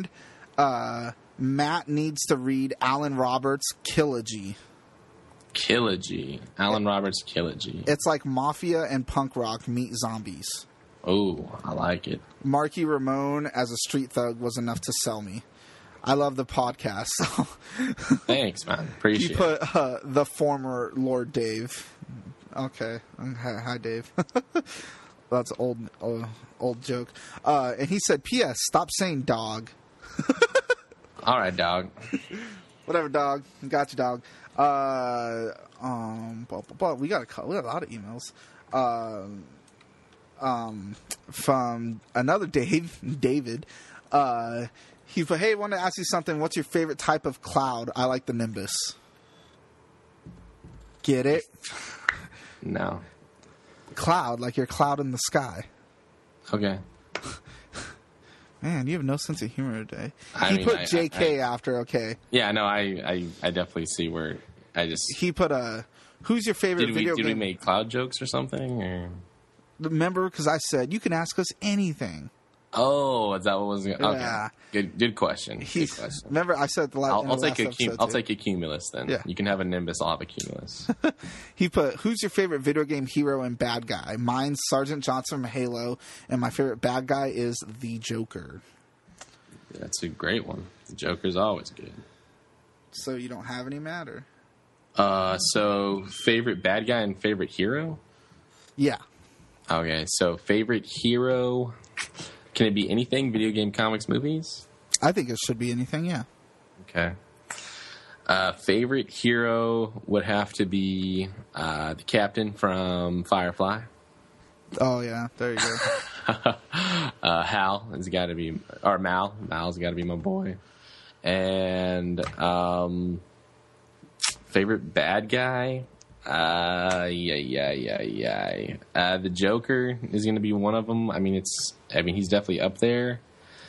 Matt needs to read Alan Roberts' Killogy. Killogy. Alan Roberts' Killogy. It's like Mafia and punk rock meet zombies. Oh, I like it. Marky Ramone as a street thug was enough to sell me. I love the podcast. So. Thanks, man. Appreciate it. He put the former Lord Dave. Okay. Hi, Dave. That's an old joke. And he said, P.S. Stop saying dog. All right, dog. Whatever, dog. Got you, dog. We got a lot of emails. From another David. He put, hey, I wanted to ask you something. What's your favorite type of cloud? I like the Nimbus. Get it? No. Cloud, like your cloud in the sky. Okay. Man, you have no sense of humor today. He put JK after, okay. Yeah, no, I definitely see where I just... He put, who's your favorite video game? Did we make cloud jokes or something? Or? Remember, because I said, you can ask us anything. Oh, is that what was... Okay. Yeah. Good question. Good question. Remember, I said the last episode. I'll take a Cumulus then. Yeah. You can have a Nimbus, I'll have a Cumulus. He put, who's your favorite video game hero and bad guy? Mine's Sergeant Johnson from Halo, and my favorite bad guy is the Joker. That's a great one. The Joker's always good. So you don't have any matter? So favorite bad guy and favorite hero? Yeah. Okay, so favorite hero... Can it be anything? Video game, comics, movies? I think it should be anything, yeah. Okay. Favorite hero would have to be the captain from Firefly. Oh, yeah. There you go. Hal has got to be... Or Mal. Mal's got to be my boy. And favorite bad guy... the Joker is going to be one of them. I mean, he's definitely up there.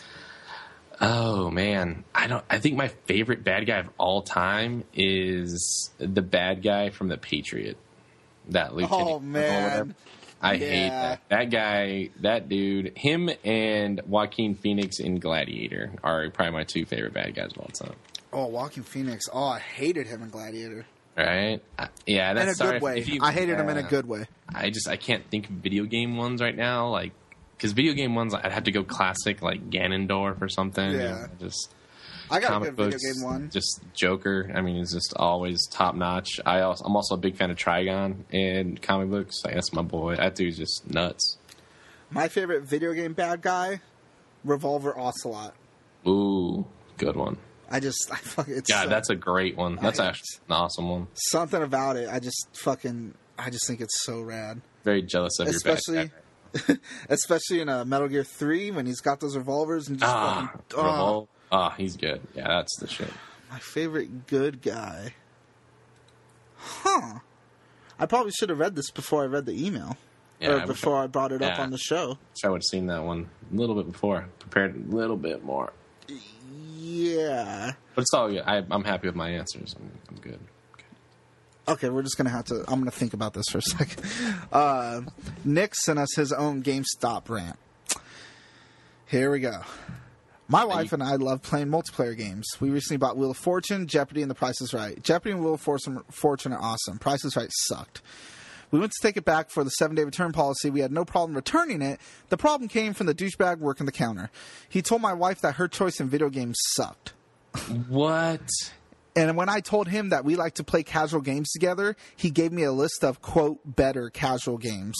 Oh man, I think my favorite bad guy of all time is the bad guy from The Patriot. That lieutenant. Oh man, I hate that guy. That dude. Him and Joaquin Phoenix in Gladiator are probably my two favorite bad guys of all time. Oh, Joaquin Phoenix. Oh, I hated him in Gladiator. Right? Yeah, that's in a good way. I hated him in a good way. I can't think of video game ones right now, like, because video game ones, I'd have to go classic, like Ganondorf or something. Yeah. I got a good video game one. Just Joker. I mean, it's just always top notch. I'm also a big fan of Trigon in comic books. Like, that's my boy. That dude's just nuts. My favorite video game bad guy, Revolver Ocelot. Ooh, good one. That's a great one. That's actually an awesome one. Something about it, I just think it's so rad. Very jealous of your back. Especially in Metal Gear 3 when he's got those revolvers and just he's good. Yeah, that's the shit. My favorite good guy. Huh. I probably should have read this before I read the email. Yeah, before I brought it up on the show. I would have seen that one a little bit before. Prepared a little bit more. Yeah. But it's all good. I'm happy with my answers. I'm good. Okay, we're just going to I'm going to think about this for a second. Nick sent us his own GameStop rant. Here we go. My wife and I love playing multiplayer games. We recently bought Wheel of Fortune, Jeopardy, and The Price is Right. Jeopardy and Wheel of Fortune are awesome. Price is Right sucked. We went to take it back for the 7-day return policy. We had no problem returning it. The problem came from the douchebag working the counter. He told my wife that her choice in video games sucked. What? And when I told him that we like to play casual games together, he gave me a list of, quote, better casual games.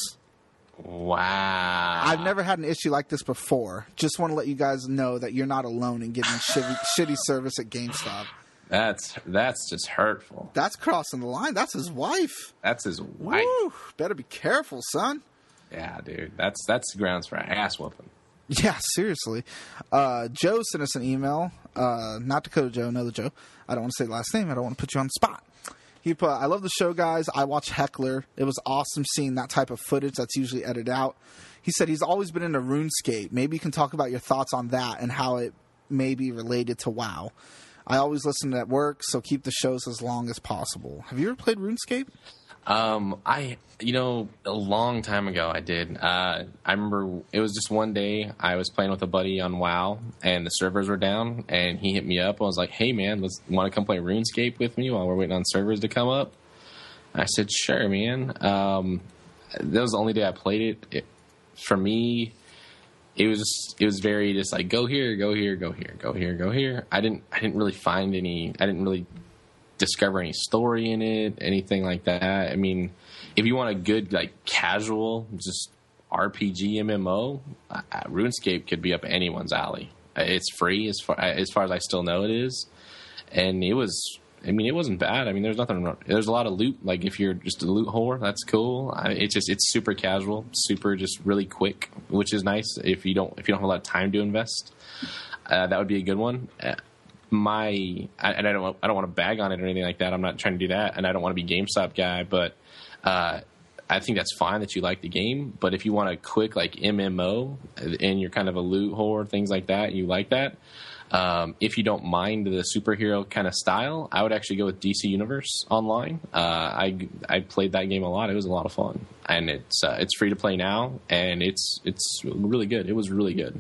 Wow. I've never had an issue like this before. Just want to let you guys know that you're not alone in getting shitty service at GameStop. That's just hurtful. That's crossing the line. That's his wife. That's his wife. Woo, better be careful, son. Yeah, dude. That's grounds for an ass whooping. Yeah, seriously. Joe sent us an email. Not Dakota Joe, another Joe. I don't want to say the last name. I don't want to put you on the spot. He put, I love the show, guys. I watch Heckler. It was awesome seeing that type of footage that's usually edited out. He said he's always been into RuneScape. Maybe you can talk about your thoughts on that and how it may be related to WoW. I always listen at work, so keep the shows as long as possible. Have you ever played RuneScape? A long time ago I did. I remember it was just one day I was playing with a buddy on WoW and the servers were down and he hit me up and was like, hey man, want to come play RuneScape with me while we're waiting on servers to come up? I said, sure, man. That was the only day I played it. for me, it was very just like go here, go here, go here, go here, go here. I didn't really find any. I didn't really discover any story in it, anything like that. I mean, if you want a good like casual just RPG MMO, RuneScape could be up anyone's alley. It's free as far as I still know it is, and it was. I mean, it wasn't bad. I mean, there's nothing wrong. There's a lot of loot. Like, if you're just a loot whore, that's cool. It's super casual, super just really quick, which is nice if you don't have a lot of time to invest. That would be a good one. I don't want to bag on it or anything like that. I'm not trying to do that, and I don't want to be GameStop guy, but I think that's fine that you like the game. But if you want a quick like MMO and you're kind of a loot whore, things like that, you like that. If you don't mind the superhero kind of style, I would actually go with DC Universe Online. I played that game a lot. It was a lot of fun, and it's free to play now, and it's really good. It was really good.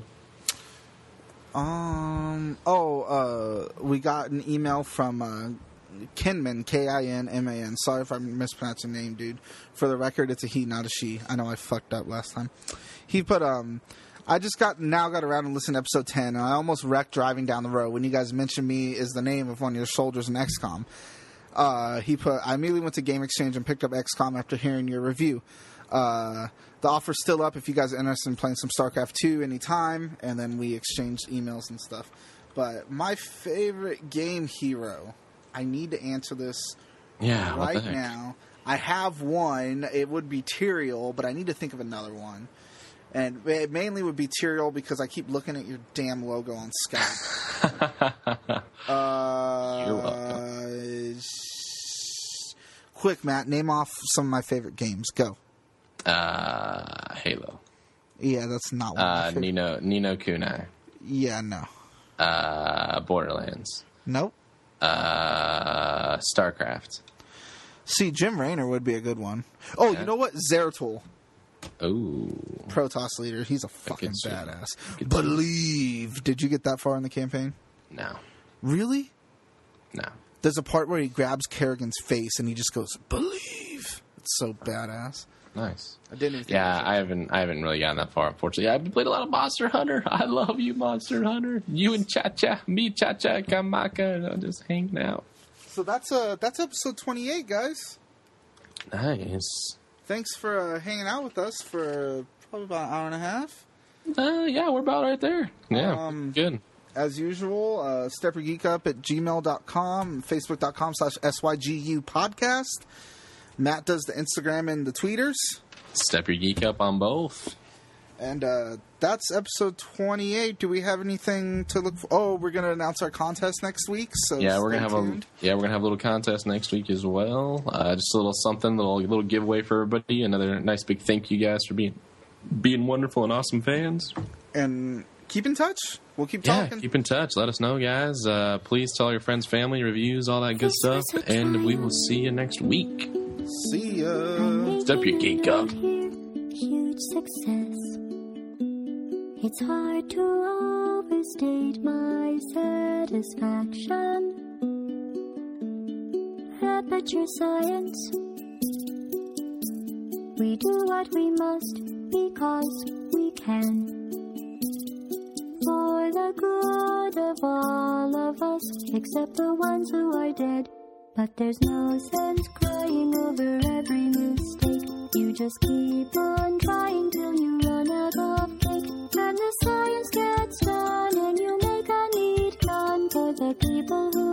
We got an email from Kinman, Kinman. Sorry if I'm mispronouncing your name, dude. For the record, it's a he, not a she. I know I fucked up last time. He put I just got around and listened to episode 10, and I almost wrecked driving down the road when you guys mentioned me as the name of one of your soldiers in XCOM. He put, I immediately went to Game Exchange and picked up XCOM after hearing your review. The offer's still up if you guys are interested in playing some StarCraft 2 anytime, and then we exchanged emails and stuff. But my favorite game hero, I need to answer this right now. I have one. It would be Tyrael, but I need to think of another one. And it mainly would be Tyrael because I keep looking at your damn logo on Skype. You're welcome. Quick, Matt, name off some of my favorite games. Go. Halo. Yeah, that's not one of my favorite. Ni no Kuni. Yeah, no. Borderlands. Nope. StarCraft. See, Jim Raynor would be a good one. Oh, you know what? Zeratul. Oh. Protoss leader. He's a fucking badass. Believe. Did you get that far in the campaign? No. Really? No. There's a part where he grabs Kerrigan's face and he just goes, "Believe." It's so badass. Nice. I didn't even think I haven't really gotten that far, unfortunately. I've played a lot of Monster Hunter. I love you, Monster Hunter. You and Cha-Cha. Me, Cha-Cha, Kamaka. I'm just hanging out. So that's episode 28, guys. Nice. Thanks for hanging out with us for probably about an hour and a half. Yeah, we're about right there. Yeah, good. As usual, stepyourgeekup@gmail.com, facebook.com/SYGU podcast. Matt does the Instagram and the tweeters. Step Your Geek Up on both. And that's episode 28. Do we have anything to look for? Oh, we're going to announce our contest next week. So yeah, we're gonna have a little contest next week as well. Just a little something, little giveaway for everybody. Another nice big thank you guys for being wonderful and awesome fans. And keep in touch. We'll keep talking. Yeah, keep in touch. Let us know, guys. Please tell your friends, family, reviews, all that good stuff. And we will see you next week. See ya. Step Your Geek Up. Huge success. It's hard to overstate my satisfaction. Aperture Science. We do what we must because we can. For the good of all of us, except the ones who are dead. But there's no sense crying over every mistake. You just keep on trying till you run out of cake. And the science gets done and you make a neat gun for the people who